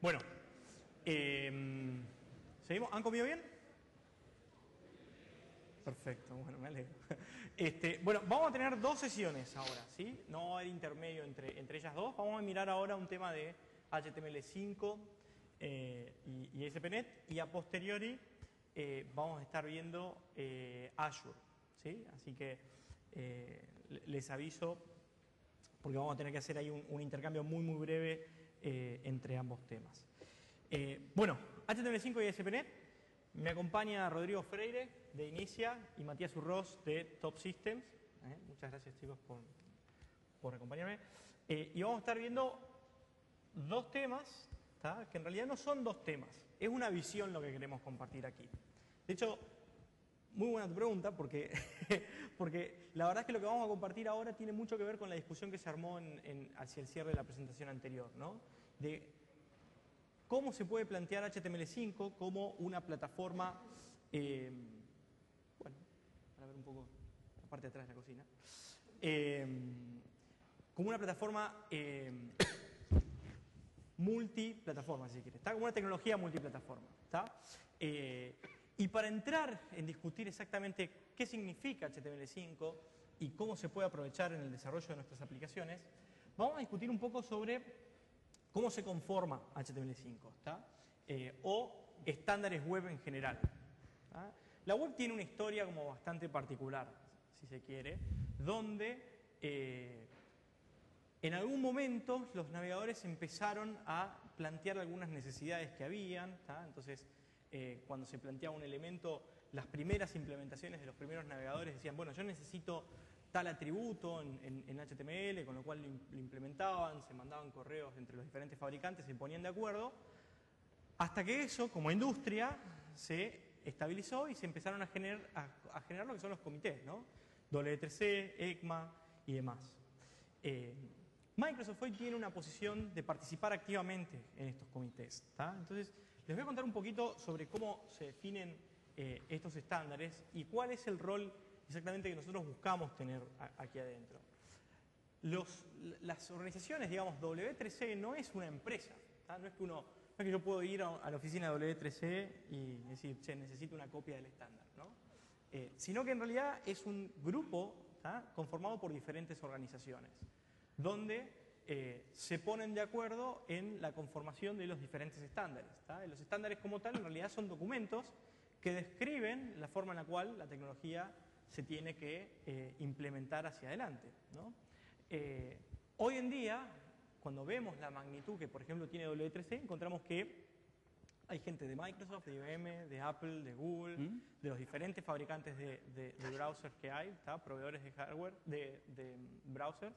Bueno, ¿seguimos? ¿Han comido bien? Perfecto, bueno, me alegro. Bueno, vamos a tener dos sesiones ahora, ¿sí? No va a haber intermedio entre ellas dos. Vamos a mirar ahora un tema de HTML5 y ASP.NET, y a posteriori vamos a estar viendo Azure, ¿sí? Así que les aviso, porque vamos a tener que hacer ahí un intercambio muy breve entre ambos temas. Bueno, HTML5 y ASP.NET. Me acompaña Rodrigo Freire de Inicia y Matías Urroz de Top Systems. Muchas gracias, chicos, por acompañarme. Y vamos a estar viendo dos temas, ¿tá? Que en realidad no son dos temas, es una visión lo que queremos compartir aquí. De hecho, muy buena tu pregunta, porque la verdad es que lo que vamos a compartir ahora tiene mucho que ver con la discusión que se armó hacia el cierre de la presentación anterior, ¿no? De cómo se puede plantear HTML5 como una plataforma, bueno, para ver un poco la parte de atrás de la cocina, como una plataforma multiplataforma, si quieres, ¿está? Como una tecnología multiplataforma, ¿está? Y para entrar en discutir exactamente qué significa HTML5 y cómo se puede aprovechar en el desarrollo de nuestras aplicaciones, vamos a discutir un poco sobre cómo se conforma HTML5, ¿está? O estándares web en general, ¿tá? La web tiene una historia como bastante particular, si se quiere, donde en algún momento los navegadores empezaron a plantear algunas necesidades que habían, ¿tá? Entonces, cuando se planteaba un elemento, las primeras implementaciones de los primeros navegadores decían, bueno, yo necesito tal atributo en HTML, con lo cual lo implementaban, se mandaban correos entre los diferentes fabricantes, se ponían de acuerdo, hasta que eso, como industria, se estabilizó y se empezaron a generar lo que son los comités, ¿no? W3C, ECMA y demás. Microsoft hoy tiene una posición de participar activamente en estos comités, ¿tá? Entonces, les voy a contar un poquito sobre cómo se definen estos estándares y cuál es el rol exactamente que nosotros buscamos tener aquí adentro. Las organizaciones, digamos, W3C no es una empresa, ¿tá? No es que yo puedo ir a la oficina de W3C y decir, che, necesito una copia del estándar, ¿no? Sino que en realidad es un grupo, ¿tá? Conformado por diferentes organizaciones, donde se ponen de acuerdo en la conformación de los diferentes estándares, ¿tá? Los estándares como tal en realidad son documentos que describen la forma en la cual la tecnología se tiene que implementar hacia adelante, ¿no? Hoy en día, cuando vemos la magnitud que, por ejemplo, tiene W3C, encontramos que hay gente de Microsoft, de IBM, de Apple, de Google, de los diferentes fabricantes de browsers que hay, ¿tá? Proveedores de hardware, de browsers,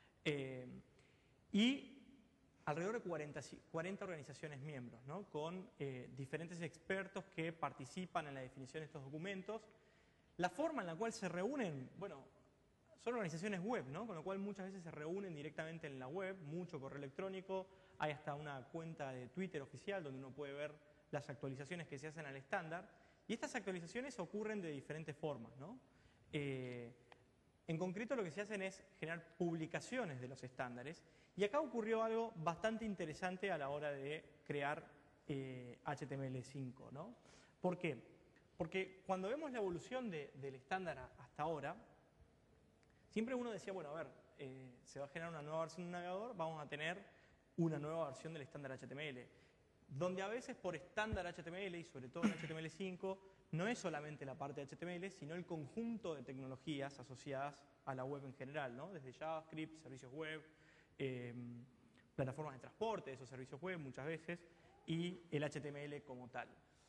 y alrededor de 40 organizaciones miembros, ¿no? Con diferentes expertos que participan en la definición de estos documentos. La forma en la cual se reúnen, bueno, son organizaciones web, ¿no? Con lo cual muchas veces se reúnen directamente en la web, mucho correo electrónico, hay hasta una cuenta de Twitter oficial donde uno puede ver las actualizaciones que se hacen al estándar, y estas actualizaciones ocurren de diferentes formas, ¿no? En concreto lo que se hacen es generar publicaciones de los estándares, y acá ocurrió algo bastante interesante a la hora de crear HTML5, ¿no? ¿Por qué? Porque cuando vemos la evolución del estándar hasta ahora, siempre uno decía, bueno, a ver, se va a generar una nueva versión de un navegador, vamos a tener una nueva versión del estándar HTML, donde a veces por estándar HTML, y sobre todo en HTML5, no es solamente la parte de HTML, sino el conjunto de tecnologías asociadas a la web en general, ¿no? Desde JavaScript, servicios web, plataformas de transporte de esos servicios web muchas veces, y el HTML como tal.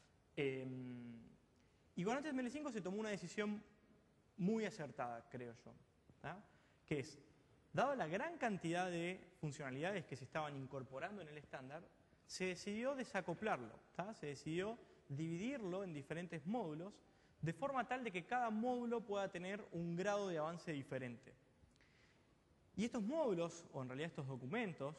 Y con HTML5 se tomó una decisión muy acertada, creo yo, ¿tá? Que es, dada la gran cantidad de funcionalidades que se estaban incorporando en el estándar, se decidió desacoplarlo, ¿tá? Se decidió dividirlo en diferentes módulos, de forma tal de que cada módulo pueda tener un grado de avance diferente. Y estos módulos, o en realidad estos documentos,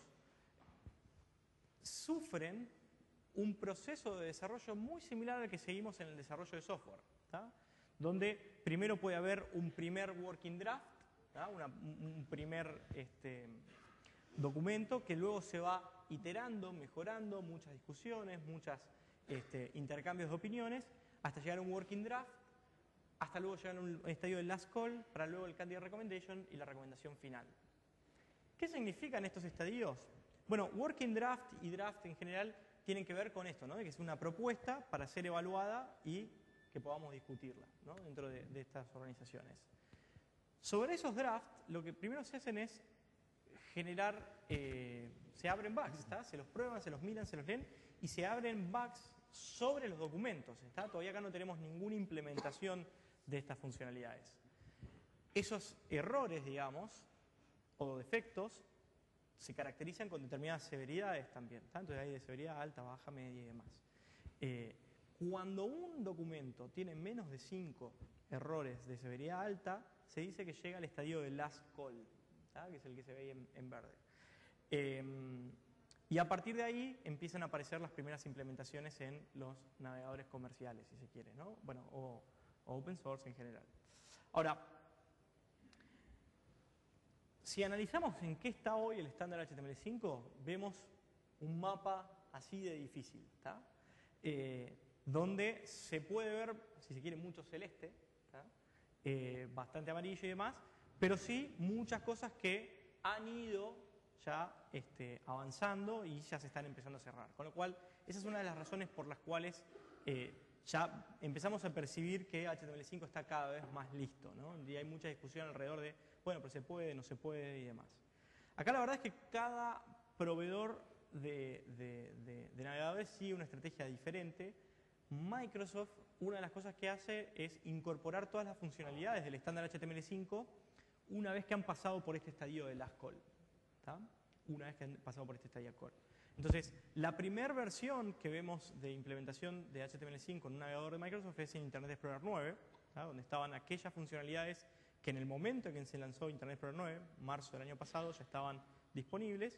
sufren un proceso de desarrollo muy similar al que seguimos en el desarrollo de software, ¿tá? Donde primero puede haber un primer working draft, ¿tá? documento que luego se va iterando, mejorando, muchas discusiones, muchos intercambios de opiniones, hasta llegar a un working draft, hasta luego llegar a un estadio del last call, para luego el candidate recommendation y la recomendación final. ¿Qué significan estos estadios? Bueno, working draft y draft en general tienen que ver con esto, ¿no? De que es una propuesta para ser evaluada y que podamos discutirla, ¿no? Dentro de estas organizaciones. Sobre esos drafts, lo que primero se hacen es generar, se abren bugs, ¿está? Se los prueban, se los miran, se los leen y se abren bugs sobre los documentos, ¿está? Todavía acá no tenemos ninguna implementación de estas funcionalidades. Esos errores, digamos, o defectos, se caracterizan con determinadas severidades también, ¿está? Entonces hay de severidad alta, baja, media y demás. Cuando un documento tiene menos de 5 errores de severidad alta, se dice que llega al estadio de last call, ¿tá? Que es el que se ve ahí en verde. Y a partir de ahí empiezan a aparecer las primeras implementaciones en los navegadores comerciales, si se quiere, ¿no? Bueno, o open source en general. Ahora, si analizamos en qué está hoy el estándar HTML5, vemos un mapa así de difícil, ¿tá? Donde se puede ver, si se quiere, mucho celeste, ¿tá? Bastante amarillo y demás, pero sí muchas cosas que han ido ya avanzando y ya se están empezando a cerrar. Con lo cual, esa es una de las razones por las cuales ya empezamos a percibir que HTML5 está cada vez más listo, ¿no? Y hay mucha discusión alrededor de, bueno, pero se puede, no se puede y demás. Acá la verdad es que cada proveedor de navegadores sigue una estrategia diferente. Microsoft, una de las cosas que hace es incorporar todas las funcionalidades del estándar HTML5 una vez que han pasado por este estadio de last call, ¿tá? Una vez que han pasado por este estadio de call. Entonces, la primera versión que vemos de implementación de HTML5 en un navegador de Microsoft es en Internet Explorer 9, ¿tá? Donde estaban aquellas funcionalidades que en el momento en que se lanzó Internet Explorer 9, marzo del año pasado, ya estaban disponibles.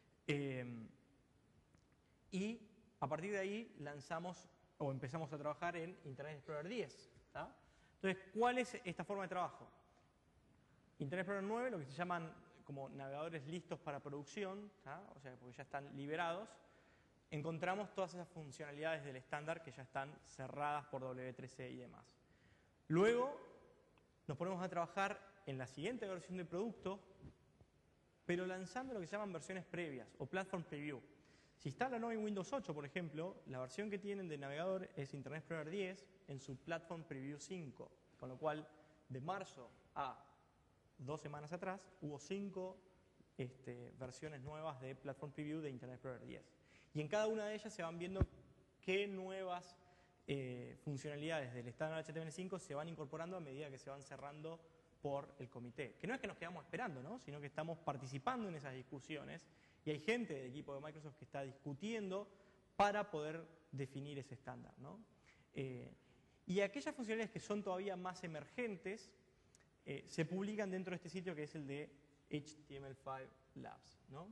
Y a partir de ahí lanzamos o empezamos a trabajar en Internet Explorer 10. ¿Tá? Entonces, ¿cuál es esta forma de trabajo? Internet Explorer 9, lo que se llaman como navegadores listos para producción, ¿tá? O sea, porque ya están liberados, encontramos todas esas funcionalidades del estándar que ya están cerradas por W3C y demás. Luego nos ponemos a trabajar en la siguiente versión del producto, pero lanzando lo que se llaman versiones previas o Platform Preview. Si instalan hoy Windows 8, por ejemplo, la versión que tienen de navegador es Internet Explorer 10 en su Platform Preview 5, con lo cual de marzo a 2 semanas atrás hubo 5 versiones nuevas de Platform Preview de Internet Explorer 10. Y en cada una de ellas se van viendo qué nuevas funcionalidades del estándar HTML5 se van incorporando a medida que se van cerrando por el comité. Que no es que nos quedamos esperando, ¿no? Sino que estamos participando en esas discusiones y hay gente del equipo de Microsoft que está discutiendo para poder definir ese estándar, ¿no? Y aquellas funcionalidades que son todavía más emergentes se publican dentro de este sitio que es el de HTML5 Labs, ¿no?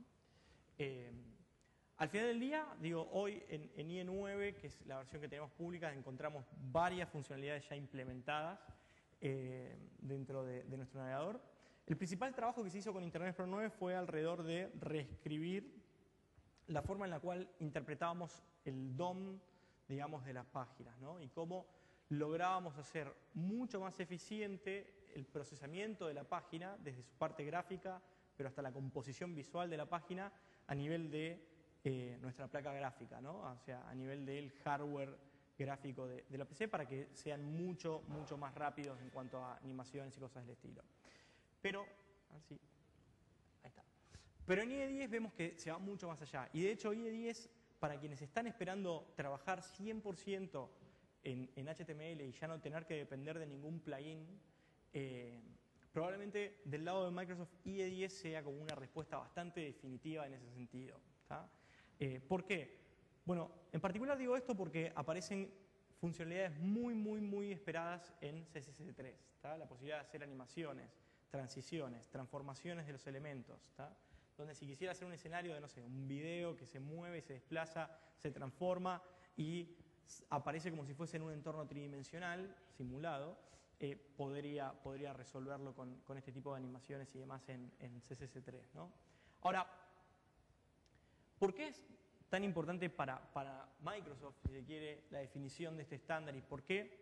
Al final del día, digo, hoy en IE9, que es la versión que tenemos pública, encontramos varias funcionalidades ya implementadas dentro de nuestro navegador. El principal trabajo que se hizo con Internet Explorer 9 fue alrededor de reescribir la forma en la cual interpretábamos el DOM, digamos, de las páginas, ¿no? Y cómo lográbamos hacer mucho más eficiente el procesamiento de la página, desde su parte gráfica, pero hasta la composición visual de la página, a nivel de nuestra placa gráfica, ¿no? O sea, a nivel del hardware gráfico de la PC, para que sean mucho más rápidos en cuanto a animaciones y cosas del estilo. Pero, así, ahí está. Pero en IE10 vemos que se va mucho más allá. Y de hecho IE10, para quienes están esperando trabajar 100% en HTML y ya no tener que depender de ningún plugin, probablemente del lado de Microsoft IE10 sea como una respuesta bastante definitiva en ese sentido, ¿tá? ¿Por qué? Bueno, en particular digo esto porque aparecen funcionalidades muy esperadas en CSS3, ¿tá? La posibilidad de hacer animaciones, transiciones, transformaciones de los elementos, ¿tá? Donde si quisiera hacer un escenario de, no sé, un video que se mueve, se desplaza, se transforma y aparece como si fuese en un entorno tridimensional, simulado, podría resolverlo con este tipo de animaciones y demás en CSS3, ¿no? Ahora, ¿por qué es tan importante para Microsoft, si se quiere, la definición de este estándar y por qué?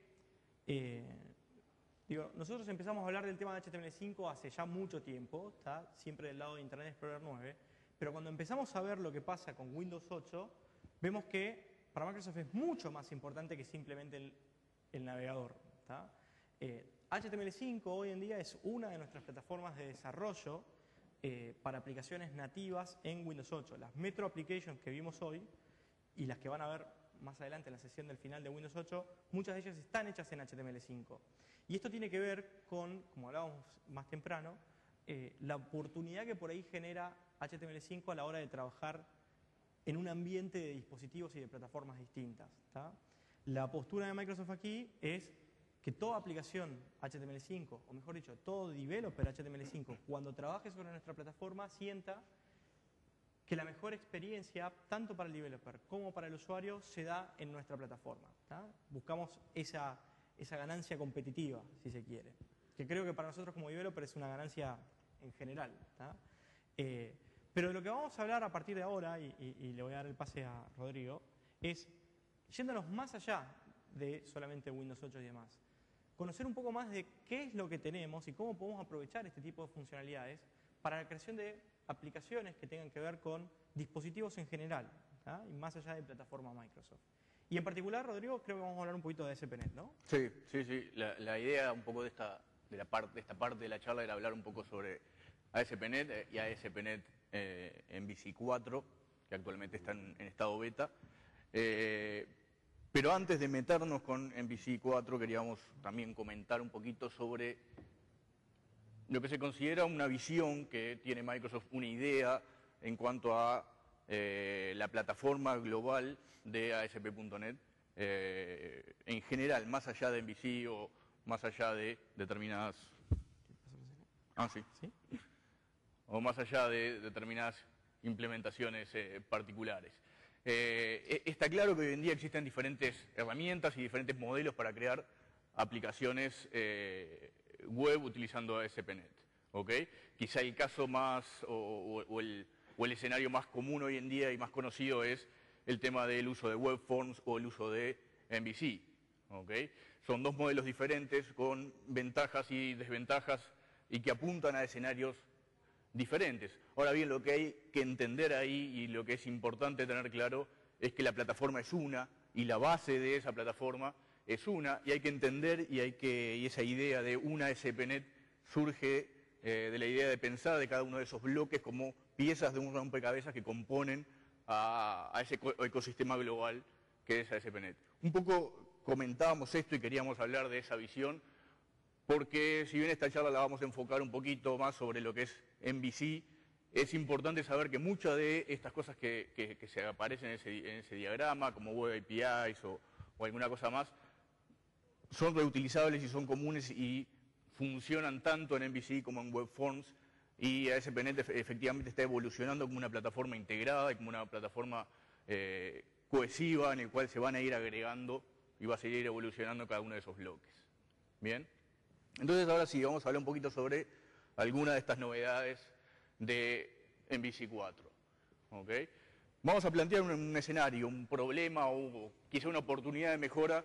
Nosotros empezamos a hablar del tema de HTML5 hace ya mucho tiempo, ¿está? Siempre del lado de Internet Explorer 9, pero cuando empezamos a ver lo que pasa con Windows 8, vemos que para Microsoft es mucho más importante que simplemente el navegador, ¿está? HTML5 hoy en día es una de nuestras plataformas de desarrollo para aplicaciones nativas en Windows 8. Las Metro Applications que vimos hoy y las que van a ver más adelante en la sesión del final de Windows 8, muchas de ellas están hechas en HTML5. Y esto tiene que ver con, como hablábamos más temprano, la oportunidad que por ahí genera HTML5 a la hora de trabajar en un ambiente de dispositivos y de plataformas distintas, ¿tá? La postura de Microsoft aquí es que toda aplicación HTML5, o mejor dicho, todo developer HTML5, cuando trabaje sobre nuestra plataforma, sienta que la mejor experiencia, tanto para el developer como para el usuario, se da en nuestra plataforma, ¿tá? Buscamos esa ganancia competitiva, si se quiere, que creo que para nosotros como developer es una ganancia en general, ¿tá? Pero de lo que vamos a hablar a partir de ahora, y le voy a dar el pase a Rodrigo, es yéndonos más allá de solamente Windows 8 y demás. Conocer un poco más de qué es lo que tenemos y cómo podemos aprovechar este tipo de funcionalidades para la creación de aplicaciones que tengan que ver con dispositivos en general, ¿tá? Y más allá de plataforma Microsoft. Y en particular, Rodrigo, creo que vamos a hablar un poquito de ASP.NET, ¿no? Sí. La idea un poco de esta parte de la charla era hablar un poco sobre ASP.NET y ASP.NET MVC 4, que actualmente está en estado beta. Pero antes de meternos con MVC 4, queríamos también comentar un poquito sobre lo que se considera una visión que tiene Microsoft, una idea en cuanto a la plataforma global de ASP.NET en general, más allá de MVC o más allá de determinadas... ¿Sí? O más allá de determinadas implementaciones particulares. Está claro que hoy en día existen diferentes herramientas y diferentes modelos para crear aplicaciones web utilizando ASP.NET, ¿ok? Quizá el caso más o el escenario más común hoy en día y más conocido es el tema del uso de web forms o el uso de MVC, ¿ok? Son dos modelos diferentes con ventajas y desventajas y que apuntan a escenarios diferentes. Ahora bien, lo que hay que entender ahí y lo que es importante tener claro es que la plataforma es una y la base de esa plataforma es una, y hay que entender y esa idea de una ASP.NET surge de la idea de pensar de cada uno de esos bloques como piezas de un rompecabezas que componen a ese ecosistema global que es ASP.NET. Un poco comentábamos esto y queríamos hablar de esa visión, porque si bien esta charla la vamos a enfocar un poquito más sobre lo que es MVC, es importante saber que muchas de estas cosas que se aparecen en ese diagrama, como Web APIs o alguna cosa más, son reutilizables y son comunes y funcionan tanto en MVC como en Web Forms, y ASP.NET efectivamente está evolucionando como una plataforma integrada y como una plataforma cohesiva en el cual se van a ir agregando y va a seguir evolucionando cada uno de esos bloques. ¿Bien? Entonces ahora sí, vamos a hablar un poquito sobre algunas de estas novedades de MVC 4. ¿Okay? Vamos a plantear un escenario, un problema o quizá una oportunidad de mejora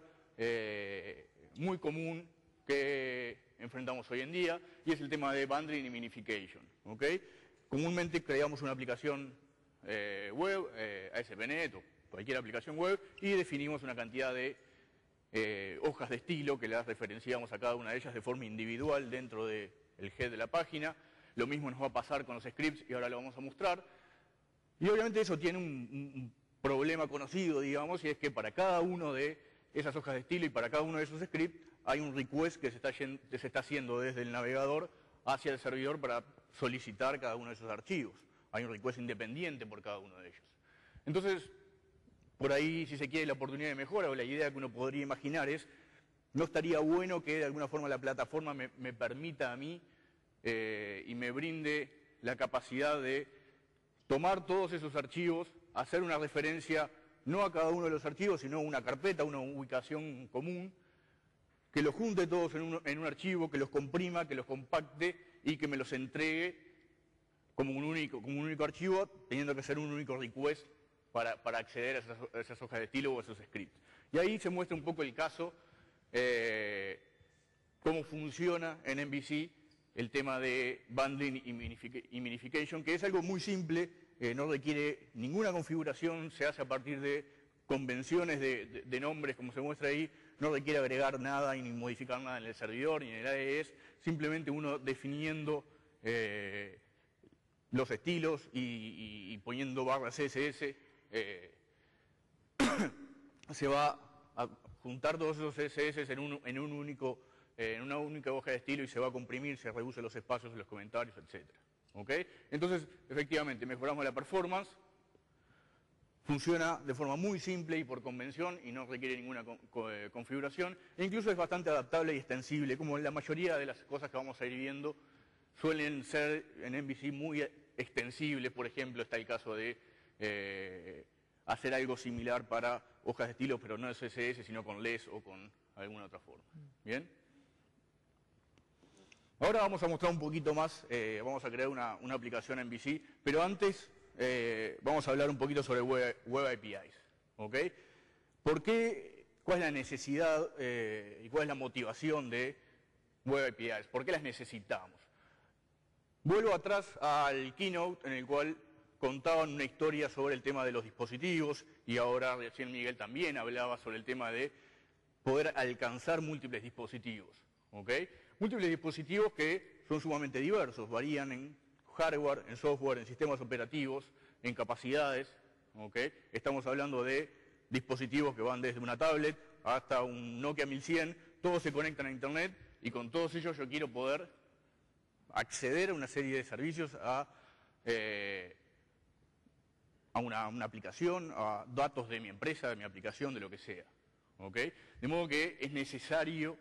muy común que enfrentamos hoy en día, y es el tema de bundling y minification. ¿Okay? Comúnmente creamos una aplicación web, ASP.NET o cualquier aplicación web, y definimos una cantidad de hojas de estilo que las referenciamos a cada una de ellas de forma individual dentro del head de la página. Lo mismo nos va a pasar con los scripts y ahora lo vamos a mostrar. Y obviamente eso tiene un problema conocido, digamos, y es que para cada uno de esas hojas de estilo y para cada uno de esos scripts hay un request que se está haciendo desde el navegador hacia el servidor para solicitar cada uno de esos archivos. Hay un request independiente por cada uno de ellos. Entonces, por ahí, si se quiere, la oportunidad de mejora o la idea que uno podría imaginar es, ¿no estaría bueno que de alguna forma la plataforma me permita a mí y me brinde la capacidad de tomar todos esos archivos, hacer una referencia no a cada uno de los archivos, sino a una carpeta, una ubicación común, que los junte todos en un archivo, que los comprima, que los compacte y que me los entregue como un único archivo, teniendo que ser un único request para acceder a esas hojas de estilo o a esos scripts. Y ahí se muestra un poco el caso, cómo funciona en MVC el tema de bundling y minification, que es algo muy simple, no requiere ninguna configuración, se hace a partir de convenciones de nombres, como se muestra ahí, no requiere agregar nada y ni modificar nada en el servidor ni en el AES, simplemente uno definiendo los estilos y poniendo barra CSS, se va a juntar todos esos CSS en una única hoja de estilo y se va a comprimir, se reducen los espacios, los comentarios, etc. ¿Okay? Entonces, efectivamente, mejoramos la performance, funciona de forma muy simple y por convención y no requiere ninguna configuración, e incluso es bastante adaptable y extensible, como la mayoría de las cosas que vamos a ir viendo suelen ser en MVC muy extensibles. Por ejemplo, está el caso de hacer algo similar para hojas de estilo, pero no es CSS, sino con LESS o con alguna otra forma. ¿Bien? Ahora vamos a mostrar un poquito más, vamos a crear una aplicación en MVC, pero antes vamos a hablar un poquito sobre Web APIs. ¿Okay? ¿Por qué? ¿Cuál es la necesidad y cuál es la motivación de Web APIs? ¿Por qué las necesitamos? Vuelvo atrás al keynote en el cual contaban una historia sobre el tema de los dispositivos y ahora recién Miguel también hablaba sobre el tema de poder alcanzar múltiples dispositivos. ¿Okay? Múltiples dispositivos que son sumamente diversos, varían en hardware, en software, en sistemas operativos, en capacidades. ¿Okay? Estamos hablando de dispositivos que van desde una tablet hasta un Nokia 1100, todos se conectan a Internet y con todos ellos yo quiero poder acceder a una serie de servicios, a una aplicación, a datos de mi empresa, de mi aplicación, de lo que sea. ¿Okay? De modo que es necesario,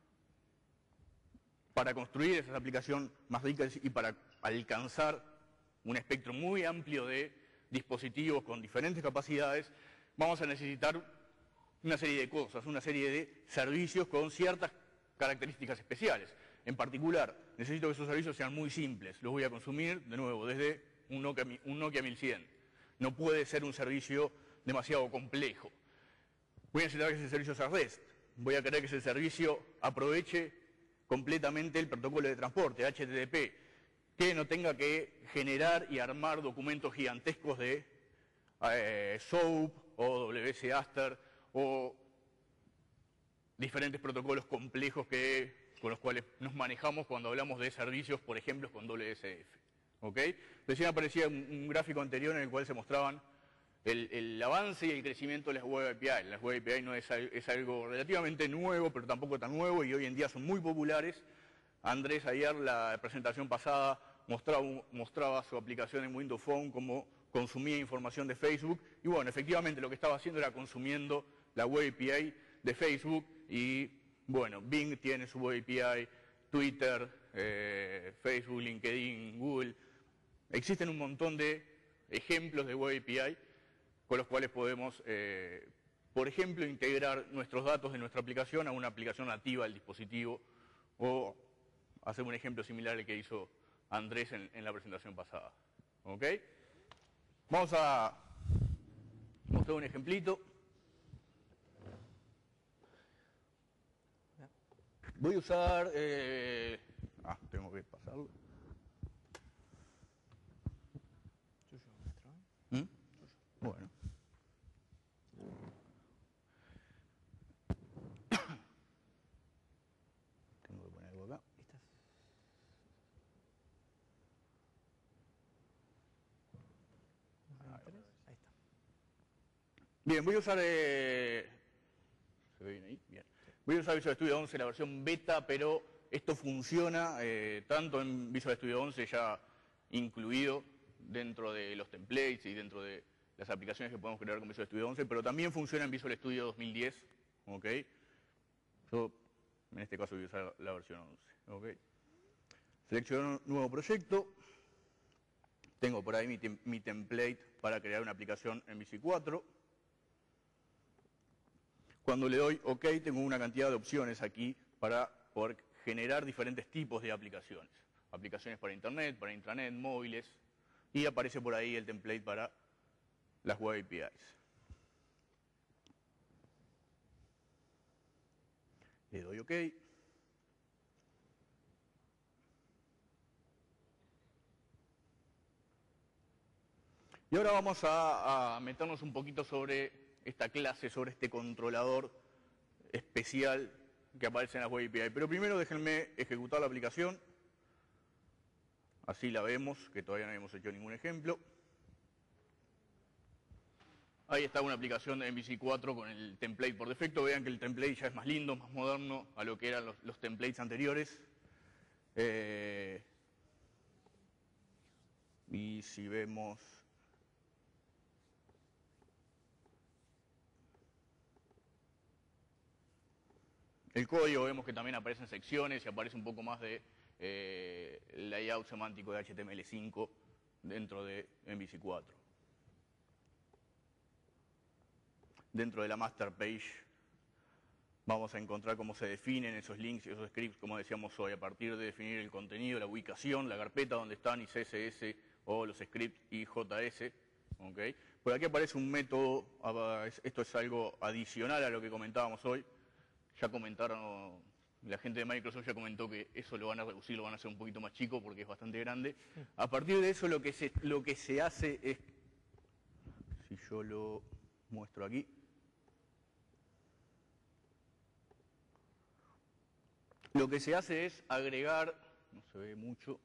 para construir esas aplicaciones más ricas y para alcanzar un espectro muy amplio de dispositivos con diferentes capacidades, vamos a necesitar una serie de cosas, una serie de servicios con ciertas características especiales. En particular, necesito que esos servicios sean muy simples. Los voy a consumir, de nuevo, desde un Nokia 1100. No puede ser un servicio demasiado complejo. Voy a necesitar que ese servicio sea REST. Voy a querer que ese servicio aproveche completamente el protocolo de transporte, HTTP, que no tenga que generar y armar documentos gigantescos de SOAP o WS Aster o diferentes protocolos complejos con los cuales nos manejamos cuando hablamos de servicios, por ejemplo, con WSF. ¿Okay? Recién aparecía un gráfico anterior en el cual se mostraban el avance y el crecimiento de las Web API. Las Web API no es algo relativamente nuevo, pero tampoco tan nuevo, y hoy en día son muy populares. Andrés ayer, la presentación pasada, mostraba su aplicación en Windows Phone, cómo consumía información de Facebook, y bueno, efectivamente lo que estaba haciendo era consumiendo la Web API de Facebook, y bueno, Bing tiene su Web API, Twitter, Facebook, LinkedIn, Google. Existen un montón de ejemplos de Web API con los cuales podemos, por ejemplo, integrar nuestros datos de nuestra aplicación a una aplicación nativa del dispositivo o hacer un ejemplo similar al que hizo Andrés en la presentación pasada. ¿Ok? Vamos a mostrar un ejemplito. Voy a usar... tengo que pasarlo. Bueno. Tengo que poner algo acá. Ahí está. Bien, voy a usar... ¿se ve bien ahí? Bien. Voy a usar Visual Studio 11, la versión beta, pero esto funciona tanto en Visual Studio 11 ya incluido dentro de los templates y dentro de las aplicaciones que podemos crear con Visual Studio 11, pero también funciona en Visual Studio 2010. ¿Ok? Yo, en este caso, voy a usar la versión 11. ¿Ok? Selecciono un nuevo proyecto. Tengo por ahí mi template para crear una aplicación en MVC 4. Cuando le doy OK, tengo una cantidad de opciones aquí para poder generar diferentes tipos de aplicaciones. aplicaciones para internet, para intranet, móviles, y aparece por ahí el template para las web APIs. Le doy OK. Y ahora vamos a meternos un poquito sobre esta clase, sobre este controlador especial que aparece en las web API. Pero primero déjenme ejecutar la aplicación. Así la vemos, que todavía no habíamos hecho ningún ejemplo. Ahí está una aplicación de MVC 4 con el template por defecto. Vean que el template ya es más lindo, más moderno a lo que eran los templates anteriores. Y si vemos... el código, vemos que también aparecen secciones y aparece un poco más de layout semántico de HTML5 dentro de MVC 4. Dentro de la master page vamos a encontrar cómo se definen esos links y esos scripts, como decíamos hoy, a partir de definir el contenido, la ubicación, la carpeta donde están y CSS o los scripts y JS. ¿Okay? Por aquí aparece un método, esto es algo adicional a lo que comentábamos hoy. Ya comentaron, la gente de Microsoft ya comentó que eso lo van a reducir, lo van a hacer un poquito más chico porque es bastante grande. A partir de eso lo que se hace es, si yo lo muestro aquí, lo que se hace es agregar, no se ve mucho,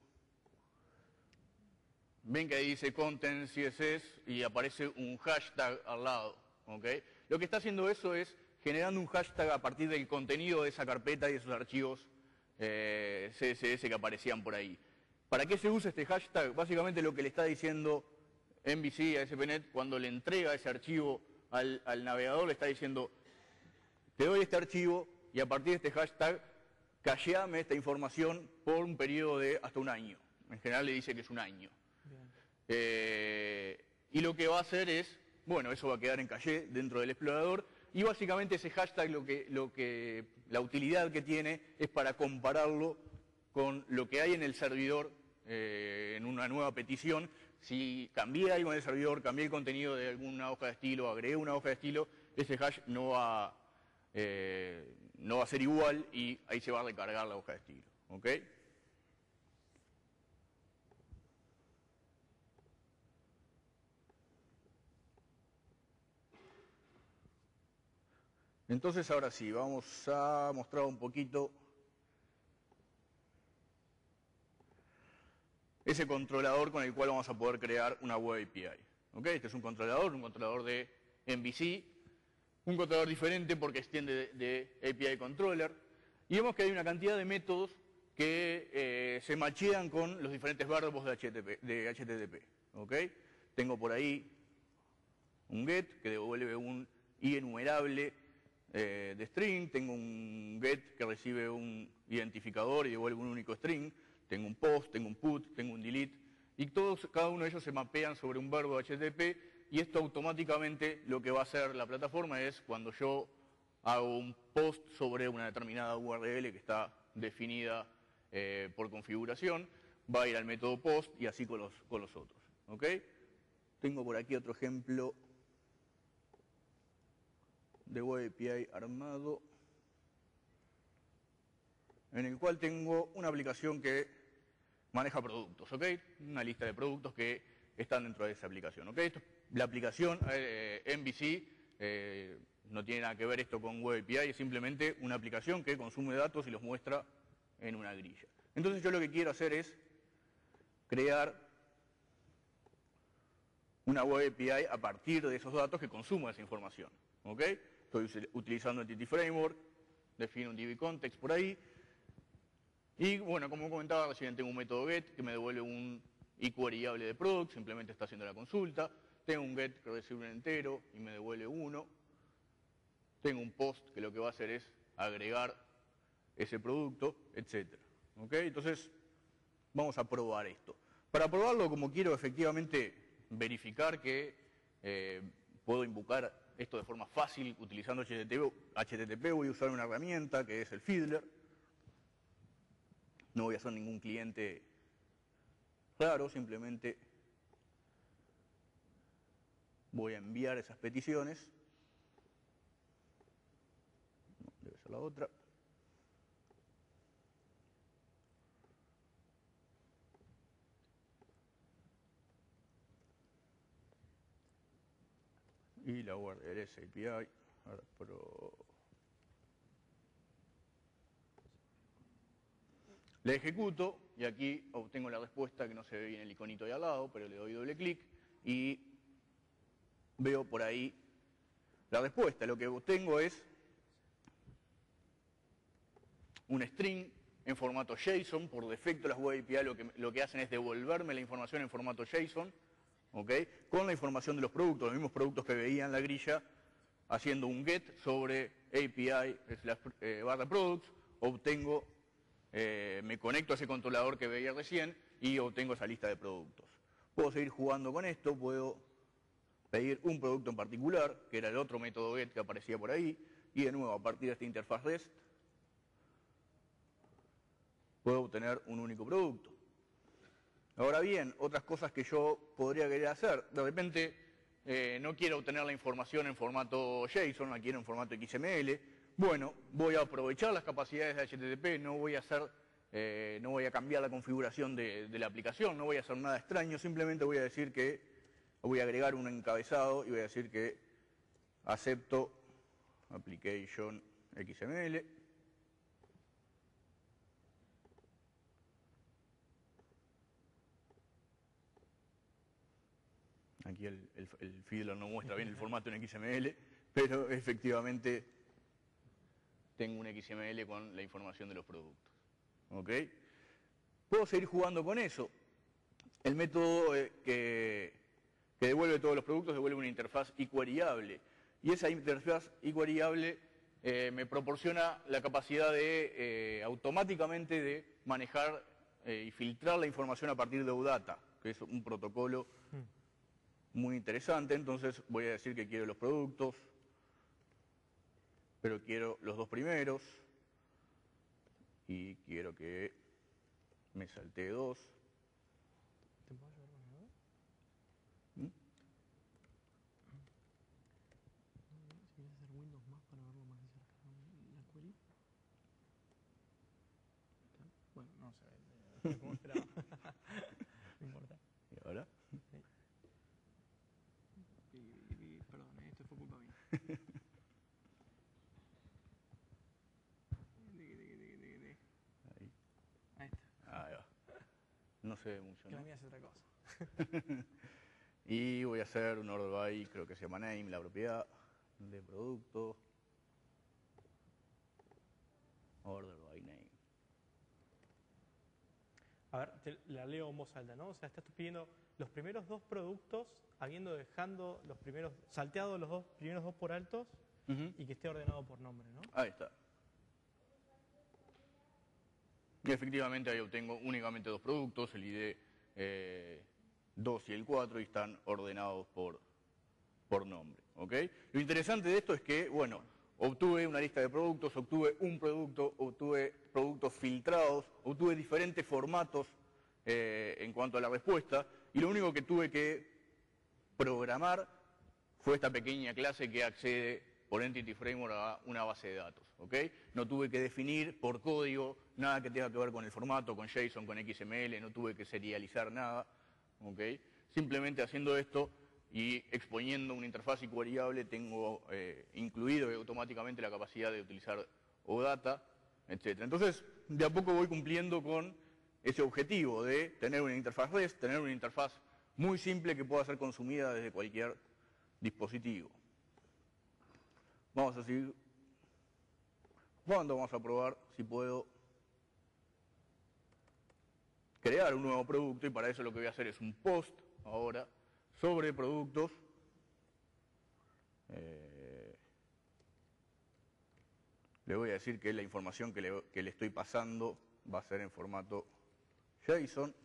ven que ahí dice content CSS y aparece un hashtag al lado. ¿Okay? Lo que está haciendo eso es generando un hashtag a partir del contenido de esa carpeta y de esos archivos CSS que aparecían por ahí. ¿Para qué se usa este hashtag? Básicamente lo que le está diciendo MVC a ASP.NET cuando le entrega ese archivo al navegador, le está diciendo, te doy este archivo y a partir de este hashtag, cacheame esta información por un periodo de hasta un año. En general le dice que es un año. Y lo que va a hacer es, bueno, eso va a quedar en caché dentro del explorador. Y básicamente ese hashtag la utilidad que tiene es para compararlo con lo que hay en el servidor en una nueva petición. Si cambié algo en el servidor, cambié el contenido de alguna hoja de estilo, agregué una hoja de estilo, ese hash no va a ser igual y ahí se va a recargar la hoja de estilo. ¿Ok? Entonces ahora sí, vamos a mostrar un poquito ese controlador con el cual vamos a poder crear una web API. ¿Okay? Este es un controlador de MVC, un controlador diferente porque extiende de API Controller. Y vemos que hay una cantidad de métodos que se machean con los diferentes verbos de HTTP. ¿Okay? Tengo por ahí un get que devuelve un enumerable de string, tengo un get que recibe un identificador y devuelve un único string, tengo un post, tengo un put, tengo un delete, y cada uno de ellos se mapean sobre un verbo de HTTP, y esto automáticamente lo que va a hacer la plataforma es cuando yo hago un post sobre una determinada URL que está definida por configuración, va a ir al método post y así con los otros. ¿Okay? Tengo por aquí otro ejemplo de web API armado, en el cual tengo una aplicación que maneja productos, ¿ok? Una lista de productos que están dentro de esa aplicación, ¿ok? La aplicación MVC no tiene nada que ver esto con web API, es simplemente una aplicación que consume datos y los muestra en una grilla. Entonces yo lo que quiero hacer es crear una web API a partir de esos datos que consuma esa información, ¿ok? Estoy utilizando Entity Framework, defino un DB context por ahí. Y bueno, como comentaba recién, tengo un método get que me devuelve un equeryable de product, simplemente está haciendo la consulta. Tengo un get que recibe un entero y me devuelve 1. Tengo un post que lo que va a hacer es agregar ese producto, etc. ¿Ok? Entonces, vamos a probar esto. Para probarlo, como quiero efectivamente verificar que puedo invocar esto de forma fácil utilizando HTTP, voy a usar una herramienta que es el Fiddler. No voy a hacer ningún cliente raro, simplemente voy a enviar esas peticiones. No, debe ser la otra. Y la guardaré esa API. Ahora, le ejecuto y aquí obtengo la respuesta que no se ve bien el iconito de al lado, pero le doy doble clic y veo por ahí la respuesta. Lo que obtengo es un string en formato JSON. Por defecto las web API lo que hacen es devolverme la información en formato JSON, ¿okay? Con la información de los productos, los mismos productos que veía en la grilla, haciendo un get sobre API barra products, obtengo, me conecto a ese controlador que veía recién y obtengo esa lista de productos. Puedo seguir jugando con esto, puedo pedir un producto en particular, que era el otro método get que aparecía por ahí, y de nuevo a partir de esta interfaz REST puedo obtener un único producto. Ahora bien, otras cosas que yo podría querer hacer, de repente no quiero obtener la información en formato JSON, la quiero en formato XML. Bueno, voy a aprovechar las capacidades de HTTP, no voy a cambiar la configuración de la aplicación, no voy a hacer nada extraño, simplemente voy a decir que, voy a agregar un encabezado y voy a decir que acepto application XML. Aquí el feedler no muestra bien el formato en XML, pero efectivamente tengo un XML con la información de los productos. ¿Ok? Puedo seguir jugando con eso. El método que devuelve todos los productos devuelve una interfaz equeryable. Y esa interfaz equeryable me proporciona la capacidad de automáticamente de manejar y filtrar la información a partir de OData, que es un protocolo muy interesante. Entonces voy a decir que quiero los productos, pero quiero los dos primeros y quiero que me saltee dos. ¿Te puedo ayudar con eso? ¿Mm? Si quieres hacer Windows más para verlo más de cerca, la query. Bueno, no se ve como esperaba. No importa. ¿Y ahora? Perdón, esto fue culpa mía. Ahí. Ahí está. Ahí va. No se ve mucho, Que ¿no? la mía es otra cosa. Y voy a hacer un order by, creo que se llama name, la propiedad de producto. Order by name. A ver, la leo en voz alta, ¿no? O sea, estás pidiendo los primeros dos productos, dejando los primeros, salteado los primeros dos por altos y que esté ordenado por nombre, ¿no? Ahí está. Y efectivamente ahí obtengo únicamente dos productos, el ID 2 y el 4, y están ordenados por nombre. ¿Ok? Lo interesante de esto es que, bueno, obtuve una lista de productos, obtuve un producto, obtuve productos filtrados, obtuve diferentes formatos en cuanto a la respuesta, y lo único que tuve que programar fue esta pequeña clase que accede por Entity Framework a una base de datos. ¿Ok? No tuve que definir por código nada que tenga que ver con el formato, con JSON, con XML, no tuve que serializar nada. ¿Ok? Simplemente haciendo esto y exponiendo una interfaz equeryable tengo incluido automáticamente la capacidad de utilizar OData, etc. Entonces, de a poco voy cumpliendo con ese objetivo de tener una interfaz REST, tener una interfaz muy simple que pueda ser consumida desde cualquier dispositivo. Vamos a seguir jugando, vamos a probar si puedo crear un nuevo producto, y para eso lo que voy a hacer es un post ahora sobre productos. Le voy a decir que la información que le estoy pasando va a ser en formato JSON.